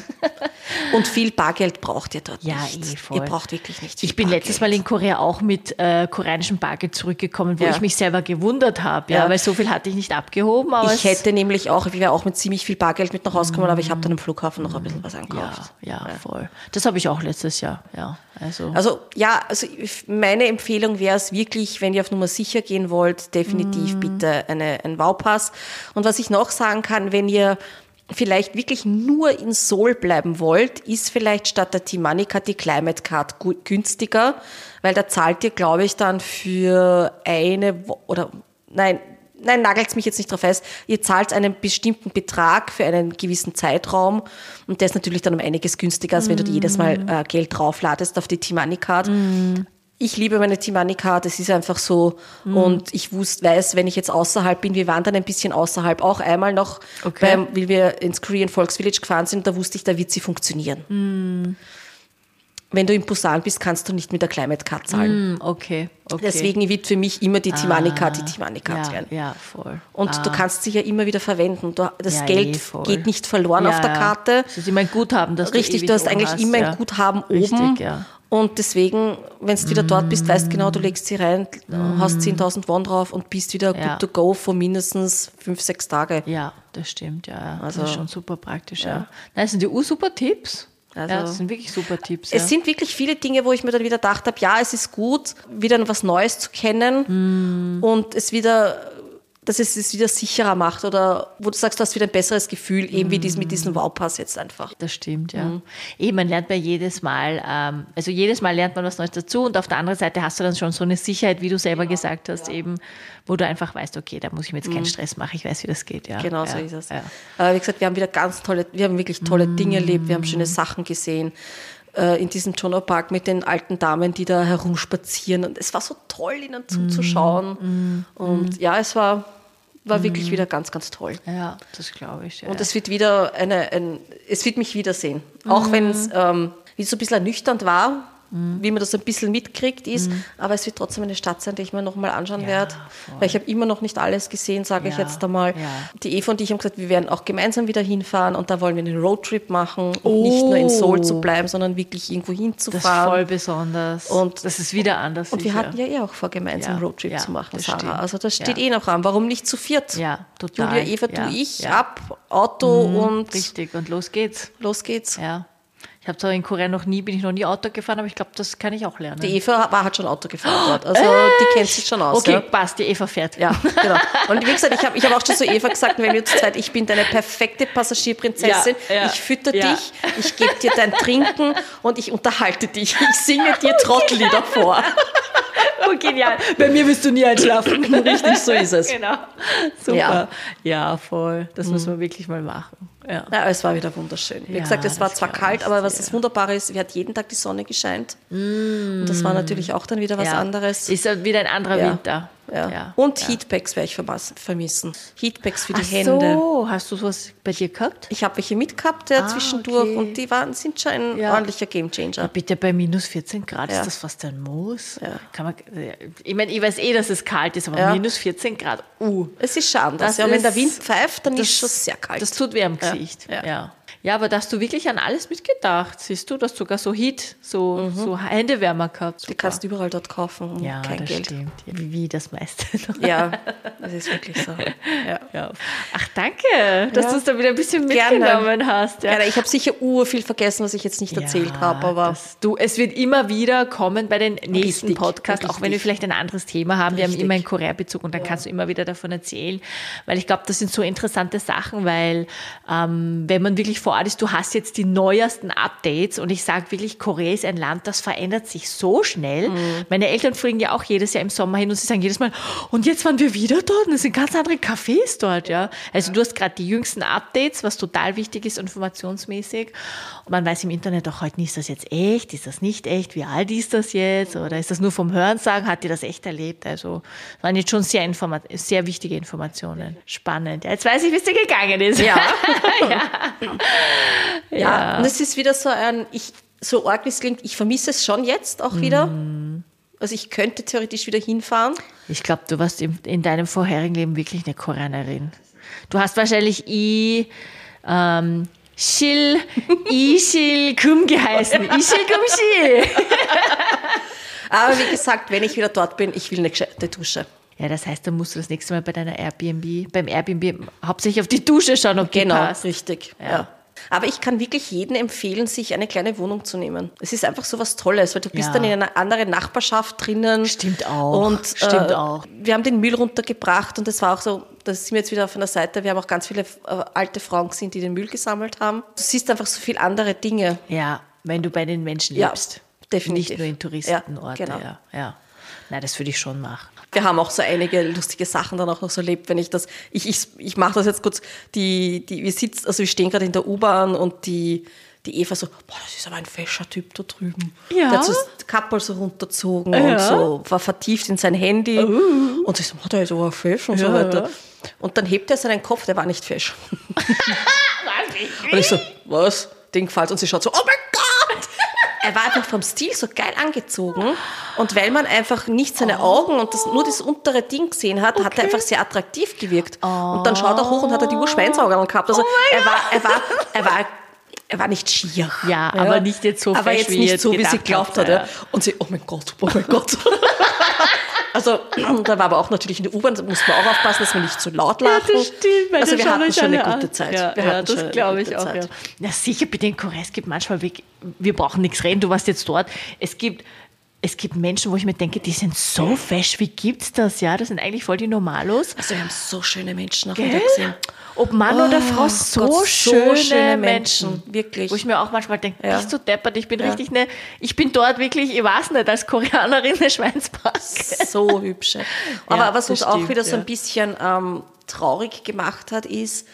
Und viel Bargeld braucht ihr dort Ja, nicht. eh voll. Ihr braucht wirklich nicht viel Ich bin Bargeld. letztes Mal in Korea auch mit äh, koreanischem Bargeld zurückgekommen, wo Ja. ich mich selber gewundert habe, ja, Ja. weil so viel hatte ich nicht abgehoben. Aber Ich es- hätte nämlich auch, ich wäre auch mit ziemlich viel Bargeld mit nach Hause gekommen, aber ich habe dann am Flughafen noch ein bisschen was ja, angekauft. ja, voll. Das habe ich auch letztes Jahr, ja. Also, Also ja, also ich- meine Empfehlung wäre es wirklich, wenn ihr auf Nummer sicher gehen wollt, definitiv bitte eine, ein Wow-Pass. Und was ich noch sagen kann, wenn ihr vielleicht wirklich nur in Seoul bleiben wollt, ist vielleicht statt der T-Money Card die Climate Card gu- günstiger, weil da zahlt ihr, glaube ich, dann für eine Wo- oder nein, nein, nagelt mich jetzt nicht drauf fest, ihr zahlt einen bestimmten Betrag für einen gewissen Zeitraum und der ist natürlich dann um einiges günstiger, als wenn du jedes Mal äh, Geld draufladest auf die T-Money Card. Ich liebe meine T-Money Card, es ist einfach so. Und ich wusste, weiß, wenn ich jetzt außerhalb bin, wir waren dann ein bisschen außerhalb, auch einmal noch, Okay. beim, wie wir ins Korean Volksvillage gefahren sind, da wusste ich, da wird sie funktionieren. Wenn du in Busan bist, kannst du nicht mit der Climate Card zahlen. hm, okay, okay. Deswegen wird für mich immer die T-Money Card die T-Money Card ja, werden. ja, voll. Und ah. du kannst sie ja immer wieder verwenden. Du, das Ja, Geld eh, voll. geht nicht verloren ja, auf der ja. Karte. Das ist immer ein Guthaben, das Richtig, du, du hast ewig eigentlich oben immer ja. ein Guthaben Richtig, oben. ja. Und deswegen, wenn du wieder dort bist, weißt genau, du legst sie rein, hast zehntausend Won drauf und bist wieder Ja. good to go für mindestens fünf, sechs Tage. Ja, das stimmt, ja. ja. Also- das ist schon super praktisch, ja. Nein, das sind die super Tipps. Also- ja, das sind wirklich super Tipps. Es ja. sind wirklich viele Dinge, wo ich mir dann wieder gedacht habe, ja, es ist gut, wieder was Neues zu kennen und es wieder, dass es es wieder sicherer macht oder wo du sagst, du hast wieder ein besseres Gefühl, eben wie dies mit diesem Wow-Pass jetzt einfach. Das stimmt, ja. Mhm. Eben, man lernt bei jedes Mal, ähm, also jedes Mal lernt man was Neues dazu und auf der anderen Seite hast du dann schon so eine Sicherheit, wie du selber gesagt hast, eben, wo du einfach weißt, okay, da muss ich mir jetzt keinen Stress machen, ich weiß, wie das geht. Ja. Mhm. Genau ja, so ist es. Ja. Aber wie gesagt, wir haben wieder ganz tolle, wir haben wirklich tolle Dinge erlebt, wir haben schöne Sachen gesehen. Äh, in diesem Jono Park mit den alten Damen, die da herumspazieren. Und es war so toll, ihnen zuzuschauen. Und ja, es war, war wirklich wieder ganz, ganz toll. ja, das glaube ich. Ja, Und ja. es wird wieder eine, ein, es wird mich wiedersehen. Auch wenn es ähm, wie so ein bisschen ernüchternd war, wie man das ein bisschen mitkriegt ist, aber es wird trotzdem eine Stadt sein, die ich mir nochmal anschauen Ja, werde. voll. Weil ich habe immer noch nicht alles gesehen, sage ich Ja, jetzt einmal. ja. Die Eva und ich haben gesagt, wir werden auch gemeinsam wieder hinfahren und da wollen wir einen Roadtrip machen und nicht nur in Seoul zu bleiben, sondern wirklich irgendwo Das ist hinzufahren. voll besonders. Und- das ist wieder anders. Und wir sicher. hatten ja eh auch vor, gemeinsam Ja, einen Roadtrip ja, zu machen, das Sarah. stimmt. Also das steht Ja. eh noch an. Warum nicht zu viert? Ja, total. Julia, Eva, ja, du, ich, ja. ab, Auto und Richtig, und los geht's. los geht's. Ja. Ich habe zwar in Korea noch nie, bin ich noch nie Auto gefahren, aber ich glaube, das kann ich auch lernen. Die Eva war, hat schon Auto gefahren dort. Also die kennt sich schon aus. okay, Ja. passt, die Eva fährt. Ja, genau. Und wie gesagt, ich habe ich hab auch schon zu Eva gesagt, wenn wir zu zweit, ich bin deine perfekte Passagierprinzessin, Ja, ja, ich fütter ja. dich, ich gebe dir dein Trinken und ich unterhalte dich. Ich singe dir Trottellieder vor. Oh, genial. Bei mir wirst du nie einschlafen. Richtig, so ist es. Genau. Super. Ja. Ja, voll. Das müssen wir wirklich mal machen. Ja. Ja, es war wieder wunderschön. Wie Ja, gesagt, es war das zwar glaub kalt, ich aber was dir. das Wunderbare ist, wir hat jeden Tag die Sonne gescheint. Und das war natürlich auch dann wieder was ja. anderes. Ist ja wieder ein anderer Ja. Winter. Ja. Ja. Und ja. Heatpacks werde ich vermass- vermissen. Heatpacks für die Ach Hände. so, hast du sowas bei dir gehabt? Ich habe welche mitgehabt ja, Ah, zwischendurch okay. und die waren, sind schon ein Ja. ordentlicher Gamechanger. Bitte bei minus vierzehn Grad Ja. ist das fast ein Moos. Ja. Kann man, ich meine, ich weiß eh, dass es kalt ist, aber Ja. minus vierzehn Grad, uh. Es ist schon anders. Das Ja, wenn der ist- Wind pfeift, dann das- ist es schon sehr kalt. Das tut weh am Ja. Gesicht. Ja. Ja. Ja, aber da hast du wirklich an alles mitgedacht. Siehst du, dass sogar so Heat, so, so Händewärmer gehabt. die Super. kannst du überall dort kaufen um ja, kein das Geld. stimmt. Ja, Wie, wie das meiste. Ja, das ist wirklich so. Ja. Ja. Ach, danke, dass Ja. du es da wieder ein bisschen Gerne. mitgenommen hast. Ja. Ja, ich habe sicher ur viel vergessen, was ich jetzt nicht erzählt habe, aber das, du, es wird immer wieder kommen bei den nächsten Richtig, Podcasts, auch wenn wir richtig. vielleicht ein anderes Thema haben. Wir haben Richtig. immer einen Korea-Bezug und dann kannst du immer wieder davon erzählen, weil ich glaube, das sind so interessante Sachen, weil ähm, wenn man wirklich vor vor Ort ist, du hast jetzt die neuesten Updates und ich sage wirklich, Korea ist ein Land, das verändert sich so schnell. Mhm. Meine Eltern fliegen ja auch jedes Jahr im Sommer hin und sie sagen jedes Mal, und jetzt waren wir wieder dort und es sind ganz andere Cafés dort. Ja. Also du hast gerade die jüngsten Updates, was total wichtig ist, informationsmäßig. Und man weiß im Internet auch heute nicht, ist das jetzt echt, ist das nicht echt, wie alt ist das jetzt oder ist das nur vom Hörensagen, hat die das echt erlebt? Also das waren jetzt schon sehr, informa- sehr wichtige Informationen. Spannend. Ja, jetzt weiß ich, wie es dir gegangen ist. Ja. ja. ja. ja. Und es ist wieder so ein, ich, so arg wie es klingt, ich vermisse es schon jetzt auch wieder. Mm. Also ich könnte theoretisch wieder hinfahren. Ich glaube, du warst in, in deinem vorherigen Leben wirklich eine Koreanerin. Du hast wahrscheinlich I, ähm, Shil, Ishil, Kum geheißen. Ishil, Kum, Shil. Aber wie gesagt, wenn ich wieder dort bin, ich will eine gescheite Dusche. Ja, das heißt, dann musst du das nächste Mal bei deiner Airbnb, beim Airbnb hauptsächlich auf die Dusche schauen, ob die genau, passt. Genau, richtig. Ja. Ja. Aber ich kann wirklich jedem empfehlen, sich eine kleine Wohnung zu nehmen. Es ist einfach so was Tolles, weil du bist ja. dann in einer anderen Nachbarschaft drinnen. Stimmt auch. Und, Stimmt äh, auch. Wir haben den Müll runtergebracht und das war auch so, da sind wir jetzt wieder auf einer Seite, wir haben auch ganz viele äh, alte Frauen gesehen, die den Müll gesammelt haben. Du siehst einfach so viele andere Dinge. Ja, wenn du bei den Menschen lebst. Ja, definitiv. Nicht nur in Touristenorten. Ja, genau. ja, ja. Nein, das würde ich schon machen. Wir haben auch so einige lustige Sachen dann auch noch so erlebt, wenn ich das, ich, ich, ich mache das jetzt kurz, die, die, wir sitzen, also wir stehen gerade in der U-Bahn und die, die Eva so, boah, das ist aber ein fescher Typ da drüben. Ja. Der hat so das Kappel so runtergezogen ja. und so, war vertieft in sein Handy uh. und sie so, oh, der ist aber fesch und ja. so weiter. Und dann hebt er seinen Kopf, der war nicht fesch. Und ich so, was? Den gefällt und sie schaut so, oh mein Gott! Er war einfach vom Stil so geil angezogen und weil man einfach nicht seine oh. Augen und das, nur das untere Ding gesehen hat, okay. hat er einfach sehr attraktiv gewirkt. Oh. Und dann schaut er hoch und hat er die Urschweinsauger gehabt. Also oh er, war, er, war, er, war, er war nicht schier. Ja, ja, aber nicht jetzt so aber jetzt wie nicht jetzt so, wie sie geglaubt hat. Ja. Und sie, oh mein Gott, oh mein Gott. Also, da war aber auch natürlich in der U-Bahn, da mussten wir auch aufpassen, dass wir nicht zu laut lachen. Ja, das stimmt. Weil also, wir hatten schon eine gute an. Zeit. Ja, wir ja das glaube ich auch. Ja. ja, sicher, bitte in Korea, es gibt manchmal, wir, wir brauchen nichts reden, du warst jetzt dort. Es gibt, es gibt Menschen, wo ich mir denke, die sind so fesch, wie gibt's das? Ja, das sind eigentlich voll die Normalos. Also, wir haben so schöne Menschen auch wieder gesehen. Ob Mann oh, oder Frau, so, Gott, schöne, so schöne Menschen. Menschen. Wirklich. Wo ich mir auch manchmal denke, ja. bist du deppert, ich bin ja. richtig eine, ich bin dort wirklich, ich weiß nicht, als Koreanerin eine Schweinsbacke. So hübsche. Aber ja, was uns auch wieder ja. so ein bisschen ähm, traurig gemacht hat, ist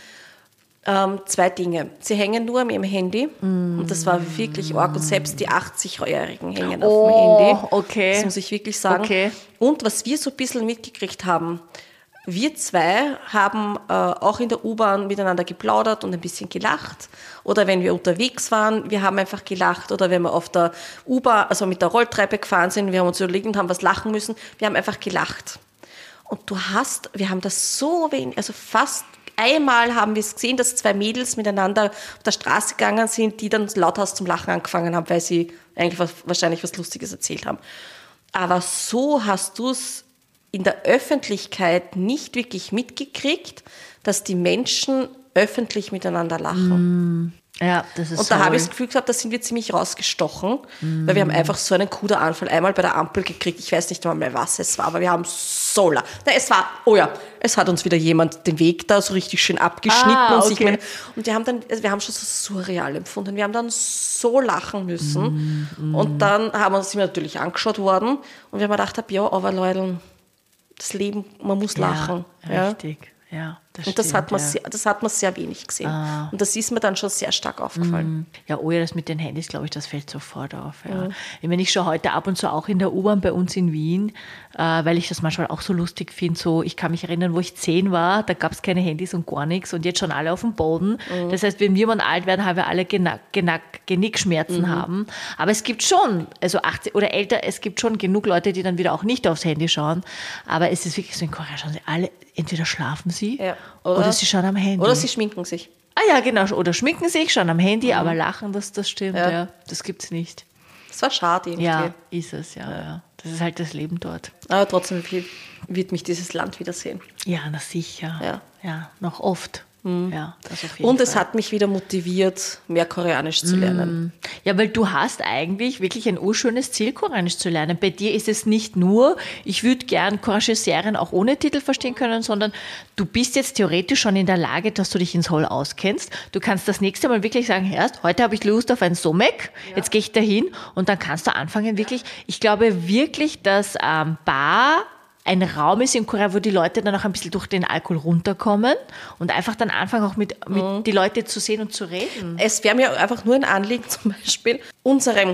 ähm, zwei Dinge. Sie hängen nur an ihrem Handy mm. und das war wirklich arg und selbst die achtzig-Jährigen hängen oh, auf dem Handy. Okay. Das muss ich wirklich sagen. Okay. Und was wir so ein bisschen mitgekriegt haben, wir zwei haben äh, auch in der U-Bahn miteinander geplaudert und ein bisschen gelacht. Oder wenn wir unterwegs waren, wir haben einfach gelacht. Oder wenn wir auf der U-Bahn, also mit der Rolltreppe gefahren sind, wir haben uns überlegt und haben was lachen müssen, wir haben einfach gelacht. Und du hast, wir haben das so wenig, also fast einmal haben wir es gesehen, dass zwei Mädels miteinander auf der Straße gegangen sind, die dann lauthals zum Lachen angefangen haben, weil sie eigentlich was, wahrscheinlich was Lustiges erzählt haben. Aber so hast du es in der Öffentlichkeit nicht wirklich mitgekriegt, dass die Menschen öffentlich miteinander lachen. Ja, das ist Und da toll. habe ich das Gefühl gehabt, da sind wir ziemlich rausgestochen, mm. weil wir haben einfach so einen Kuderanfall einmal bei der Ampel gekriegt. Ich weiß nicht mal, was es war, aber wir haben so lang. Na, es war, oh ja, es hat uns wieder jemand den Weg da so richtig schön abgeschnitten. Ah, und, okay. sich meine, und wir haben dann, also wir haben schon so surreal empfunden. Wir haben dann so lachen müssen. Mm, mm. Und dann haben wir uns natürlich angeschaut worden und wir haben gedacht, ja, aber Leute, das Leben, man muss lachen. Ja, richtig. Ja, das und das, stimmt, hat man ja. sehr, das hat man sehr wenig gesehen. Ah. Und das ist mir dann schon sehr stark aufgefallen. Ja, oh ja, das mit den Handys, glaube ich, das fällt sofort auf. Ja. Mhm. Ich meine, ich schaue heute ab und zu auch in der U-Bahn bei uns in Wien, äh, weil ich das manchmal auch so lustig finde. So, ich kann mich erinnern, wo ich zehn war, da gab es keine Handys und gar nichts und jetzt schon alle auf dem Boden. Mhm. Das heißt, wenn wir mal alt werden, haben wir alle Genack, Genack, Genickschmerzen mhm. haben. Aber es gibt schon, also achtzig oder älter, es gibt schon genug Leute, die dann wieder auch nicht aufs Handy schauen. Aber es ist wirklich so in Korea, schauen sie alle, entweder schlafen sie ja. oder, oder sie schauen am Handy. Oder sie schminken sich. Ah ja, genau. Oder schminken sich, schauen am Handy, mhm. aber lachen, das, das stimmt. Ja. Ja, das gibt es nicht. Das war schade irgendwie. Ja, ist es, ja, ja. Das ist halt das Leben dort. Aber trotzdem wird mich dieses Land wiedersehen. Ja, na sicher. Ja. Ja, noch oft. Ja, das auf jeden Und Fall. es hat mich wieder motiviert, mehr Koreanisch zu lernen. Ja, weil du hast eigentlich wirklich ein urschönes Ziel, Koreanisch zu lernen. Bei dir ist es nicht nur, ich würde gern koreanische Serien auch ohne Titel verstehen können, sondern du bist jetzt theoretisch schon in der Lage, dass du dich in Seoul auskennst. Du kannst das nächste Mal wirklich sagen, erst, heute habe ich Lust auf ein Somek, jetzt gehe ich dahin und dann kannst du anfangen wirklich, ich glaube wirklich, dass ähm, Bar ein Raum ist in Korea, wo die Leute dann auch ein bisschen durch den Alkohol runterkommen und einfach dann anfangen, auch mit, mit mhm. die Leute zu sehen und zu reden. Es wäre mir einfach nur ein Anliegen, zum Beispiel unserem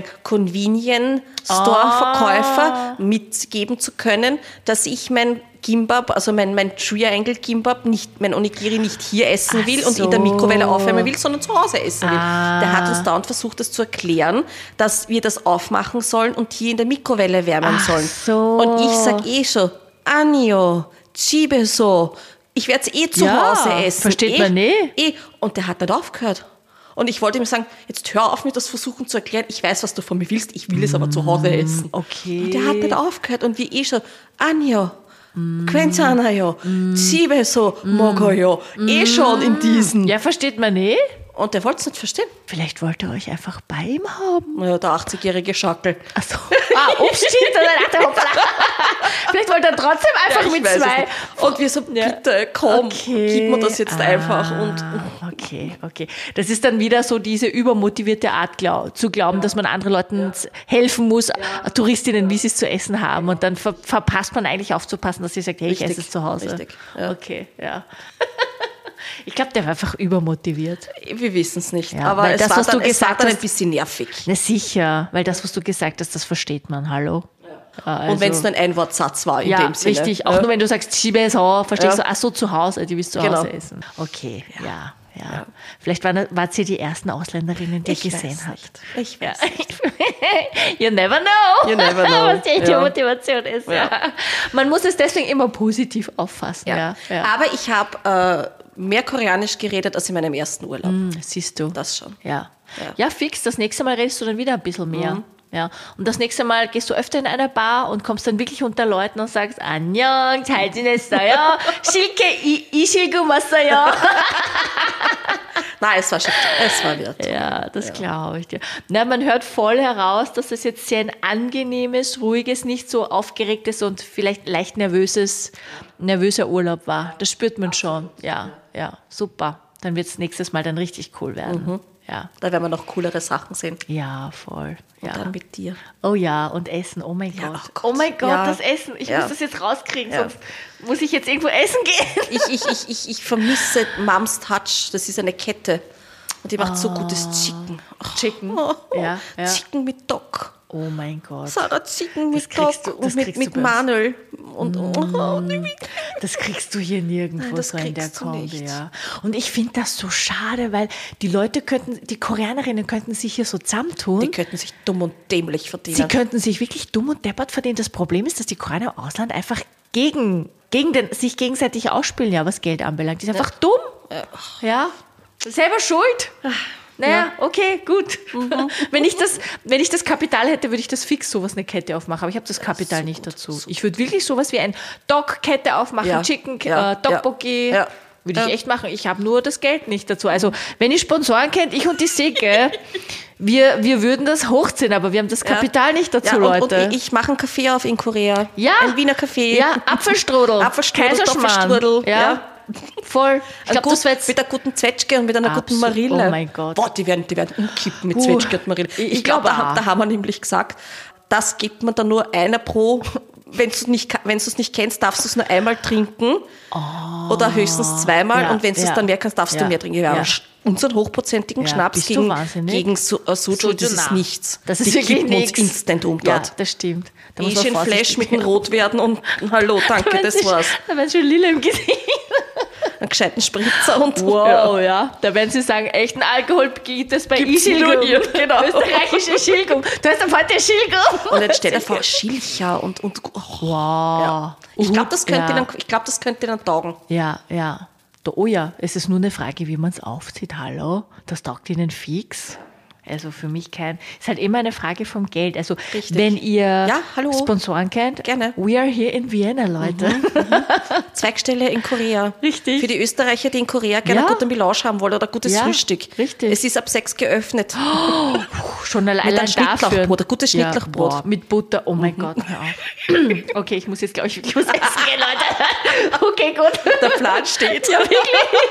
Convenience-Store-Verkäufer ah. mitgeben zu können, dass ich mein Gimbap, also mein, mein Triangle Gimbap, nicht, mein Onigiri nicht hier essen will Ach und so. in der Mikrowelle aufwärmen will, sondern zu Hause essen will. Ah. Der hat uns dauernd versucht, das zu erklären, dass wir das aufmachen sollen und hier in der Mikrowelle wärmen Ach sollen. So. Und ich sage eh schon, Anio, Chibeso, ich werde es eh zu ja, Hause essen. Versteht eh, man eh. eh. Und der hat nicht aufgehört. Und ich wollte ihm sagen, jetzt hör auf, mir das versuchen zu erklären. Ich weiß, was du von mir willst, ich will es aber zu Hause essen. Okay. Und der hat nicht aufgehört. Und wir eh schon, Anio, 괜찮아요, 집에서 먹어요. Eh schon in diesen. Ja, versteht man eh. Und der wollte es nicht verstehen. Vielleicht wollte er euch einfach bei ihm haben. Naja, der achtzigjährige Schackel. Ach so. Ah, ups, stimmt. Vielleicht wollte er trotzdem einfach Ja, ich mit weiß es zwei. nicht. Und wir so, bitte, komm, Okay. gib mir das jetzt Ah, einfach. Und okay, okay. Das ist dann wieder so diese übermotivierte Art, glaub, zu glauben, dass man anderen Leuten helfen muss, Touristinnen, wie sie es zu essen haben. Und dann ver verpasst man eigentlich aufzupassen, dass sie sagt, hey, Richtig, ich esse es zu Hause. richtig, ja. Okay, ja. Ich glaube, der war einfach übermotiviert. wir wissen es nicht. Ja, aber weil es, das, war was dann, du es war gesagt dann ein hast- bisschen nervig. Na sicher, weil das, was du gesagt hast, das versteht man. Hallo? Ja. Also, Und wenn es nur ein Einwortsatz war in ja, dem Sinne. richtig. Auch Ja. nur wenn du sagst, Chibesau, verstehst Ja. du, ach so, zu Hause, die willst zu Genau. Hause essen. Okay, ja, ja. Vielleicht waren, wart ihr die ersten Ausländerinnen, die Ich ihr gesehen weiß habt. nicht. Ich Ja. weiß nicht. You never know, You never know. was die echte Ja. Motivation ist. Ja. Ja. Man muss es deswegen immer positiv auffassen. Ja. Ja. Ja. Aber ich habe äh, mehr Koreanisch geredet als in meinem ersten Urlaub. Hm, siehst du. Das schon. Ja. Ja. ja, fix. Das nächste Mal redest du dann wieder ein bisschen mehr. Ja. Und das nächste Mal gehst du öfter in eine Bar und kommst dann wirklich unter Leuten und sagst, 안녕, 잘 지냈어요? 실게 이, 이 실금 왔어요? Nein, es war schon, es war wert. Ja, das glaube ich dir. Na, man hört voll heraus, dass das jetzt sehr ein angenehmes, ruhiges, nicht so aufgeregtes und vielleicht leicht nervöses, nervöser Urlaub war. Das spürt man schon. Ja, ja, super. Dann wird es nächstes Mal dann richtig cool werden. Ja. Da werden wir noch coolere Sachen sehen. Ja, voll. Ja. Dann mit dir. Oh ja, und Essen, oh mein Ja, Gott. oh Gott. Oh mein Gott, Ja. das Essen. Ich Ja. muss das jetzt rauskriegen, Ja. sonst muss ich jetzt irgendwo essen gehen. Ich, ich, ich, ich, ich vermisse Mom's Touch. Das ist eine Kette. Und die macht so gutes Chicken. Chicken. Oh, Ja, ja. Chicken mit Dock. Oh mein Gott. Sarah Chicken mit kriegst Dock du- das und mit, kriegst du mit bei uns. Manöl. Und, oh, und Das kriegst du hier nirgendwo Nein, das so in der kriegst du Kombi. nicht. Ja. Und ich finde das so schade, weil die Leute könnten, die Koreanerinnen könnten sich hier so zusammentun. die könnten sich dumm und dämlich verdienen. Sie könnten sich wirklich dumm und deppert verdienen. Das Problem ist, dass die Koreaner im Ausland einfach gegen, gegen den, sich gegenseitig ausspielen, ja, was Geld anbelangt. Die sind einfach dumm. Ja, selber schuld. Naja, okay, gut. Wenn, ich das, wenn ich das Kapital hätte, würde ich das fix sowas eine Kette aufmachen. Aber ich habe das Kapital nicht dazu. Ich würde wirklich sowas wie ein Dog-Kette aufmachen, Ja. Chicken, Ja. äh, Tteokbokki. Ja. Würde ich Ja. echt machen. Ich habe nur das Geld nicht dazu. Also, wenn ihr Sponsoren kennt, ich und die Seke, wir, wir würden das hochziehen, aber wir haben das Kapital nicht dazu, Ja, und, Leute. und ich mache einen Kaffee auf in Korea. Ja. Ein Wiener Kaffee. Ja, Apfelstrudel. Apfelstrudel, Kaiserschmarrn. Apfelstrudel. Ja. Ja. Voll. Ich Ein glaube, gut, das wäre jetzt. mit einer guten Zwetschge und mit einer guten Absolut. Marille. Oh mein Gott. Boah, die werden, die werden umkippen mit Puh. Zwetschge und Marille. Ich Ich, glaube, glaub da, auch. da haben wir nämlich gesagt, das gibt man dann nur einer pro. Wenn du es nicht, ka- wenn du es nicht kennst, darfst du es nur einmal trinken. Oder höchstens zweimal. Ja, und wenn du ja. es dann mehr kannst, darfst Ja, du mehr trinken. Wir ja. haben sch- unseren hochprozentigen Ja, Schnaps bist du gegen, wahnsinnig? gegen Su äh, Soju, Soju, das ist na. nichts. Das ist die wirklich kippen uns nichts. instant um Ja, dort. das stimmt. Da muss man Asian Flash vorsichtig mit dem Rot werden und hallo, danke, Da das werden sie- war's. Da werden schon lila im Gesicht. Einen gescheiten Spritzer und Wow, ja. Da werden sie sagen, echten Alkohol gibt es bei Gibt's Ischilgum. nur hier, genau. Österreichische Schilgum. Du hast ab heute Schilgum. Und jetzt stell dir vor, Schilcher und, und oh, Wow. ja. Ich glaube, das, könnte ja. ihnen- ich glaub, das könnte ihnen taugen. Ja, ja. Da- Oh ja, es ist nur eine Frage, wie man es aufzieht. Hallo? Das taugt Ihnen fix. Also für mich kein, ist halt immer eine Frage vom Geld. Also Richtig. wenn ihr Ja, hallo. Sponsoren kennt, Gerne. We are here in Vienna, Leute. Mhm, mhm. Zweigstelle in Korea. Richtig. Für die Österreicher, die in Korea gerne Ja. eine gute Melange haben wollen oder gutes Ja, Frühstück. richtig. Es ist ab sechs geöffnet. Oh, schon allein Mit einem dafür. Schnittlauchbrot, ein gutes Schnittlauchbrot. Ja, boah, mit Butter, oh mein Gott, hör auf. Okay, ich muss jetzt, glaube ich, wirklich was essen gehen, Leute. Okay, gut. Der Plan steht. Ja, wirklich.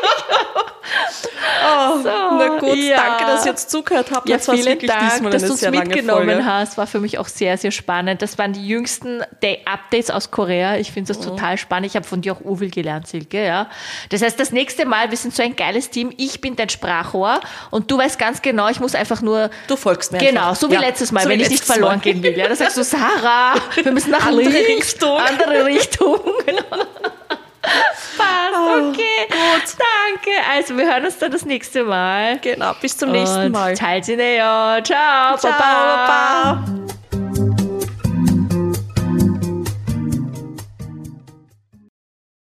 Oh, So, na gut, ja. danke, dass ihr jetzt zugehört habt. Ja, Jetzt war es vielen wirklich Dank, diesmal dass eine du es sehr lange mitgenommen Folge. hast. War für mich auch sehr, sehr spannend. Das waren die jüngsten Day Updates aus Korea. Ich finde das Mhm. total spannend. Ich habe von dir auch urviel gelernt, Silke. Ja. Das heißt, das nächste Mal, wir sind so ein geiles Team. Ich bin dein Sprachrohr und du weißt ganz genau, ich muss einfach nur... Du folgst mir Genau, einfach. so wie Ja, letztes Mal, so wie wenn ich nicht letztes verloren Mal. gehen will. Ja, da sagst du, Sarah, wir müssen nach Andere links, Richtung. andere Richtung. Genau. Passt, Oh, okay. Gut. Danke. Also, wir hören uns dann das nächste Mal. Genau, bis zum nächsten Und Mal. Teils in der Ciao. Ciao, Baba. Baba.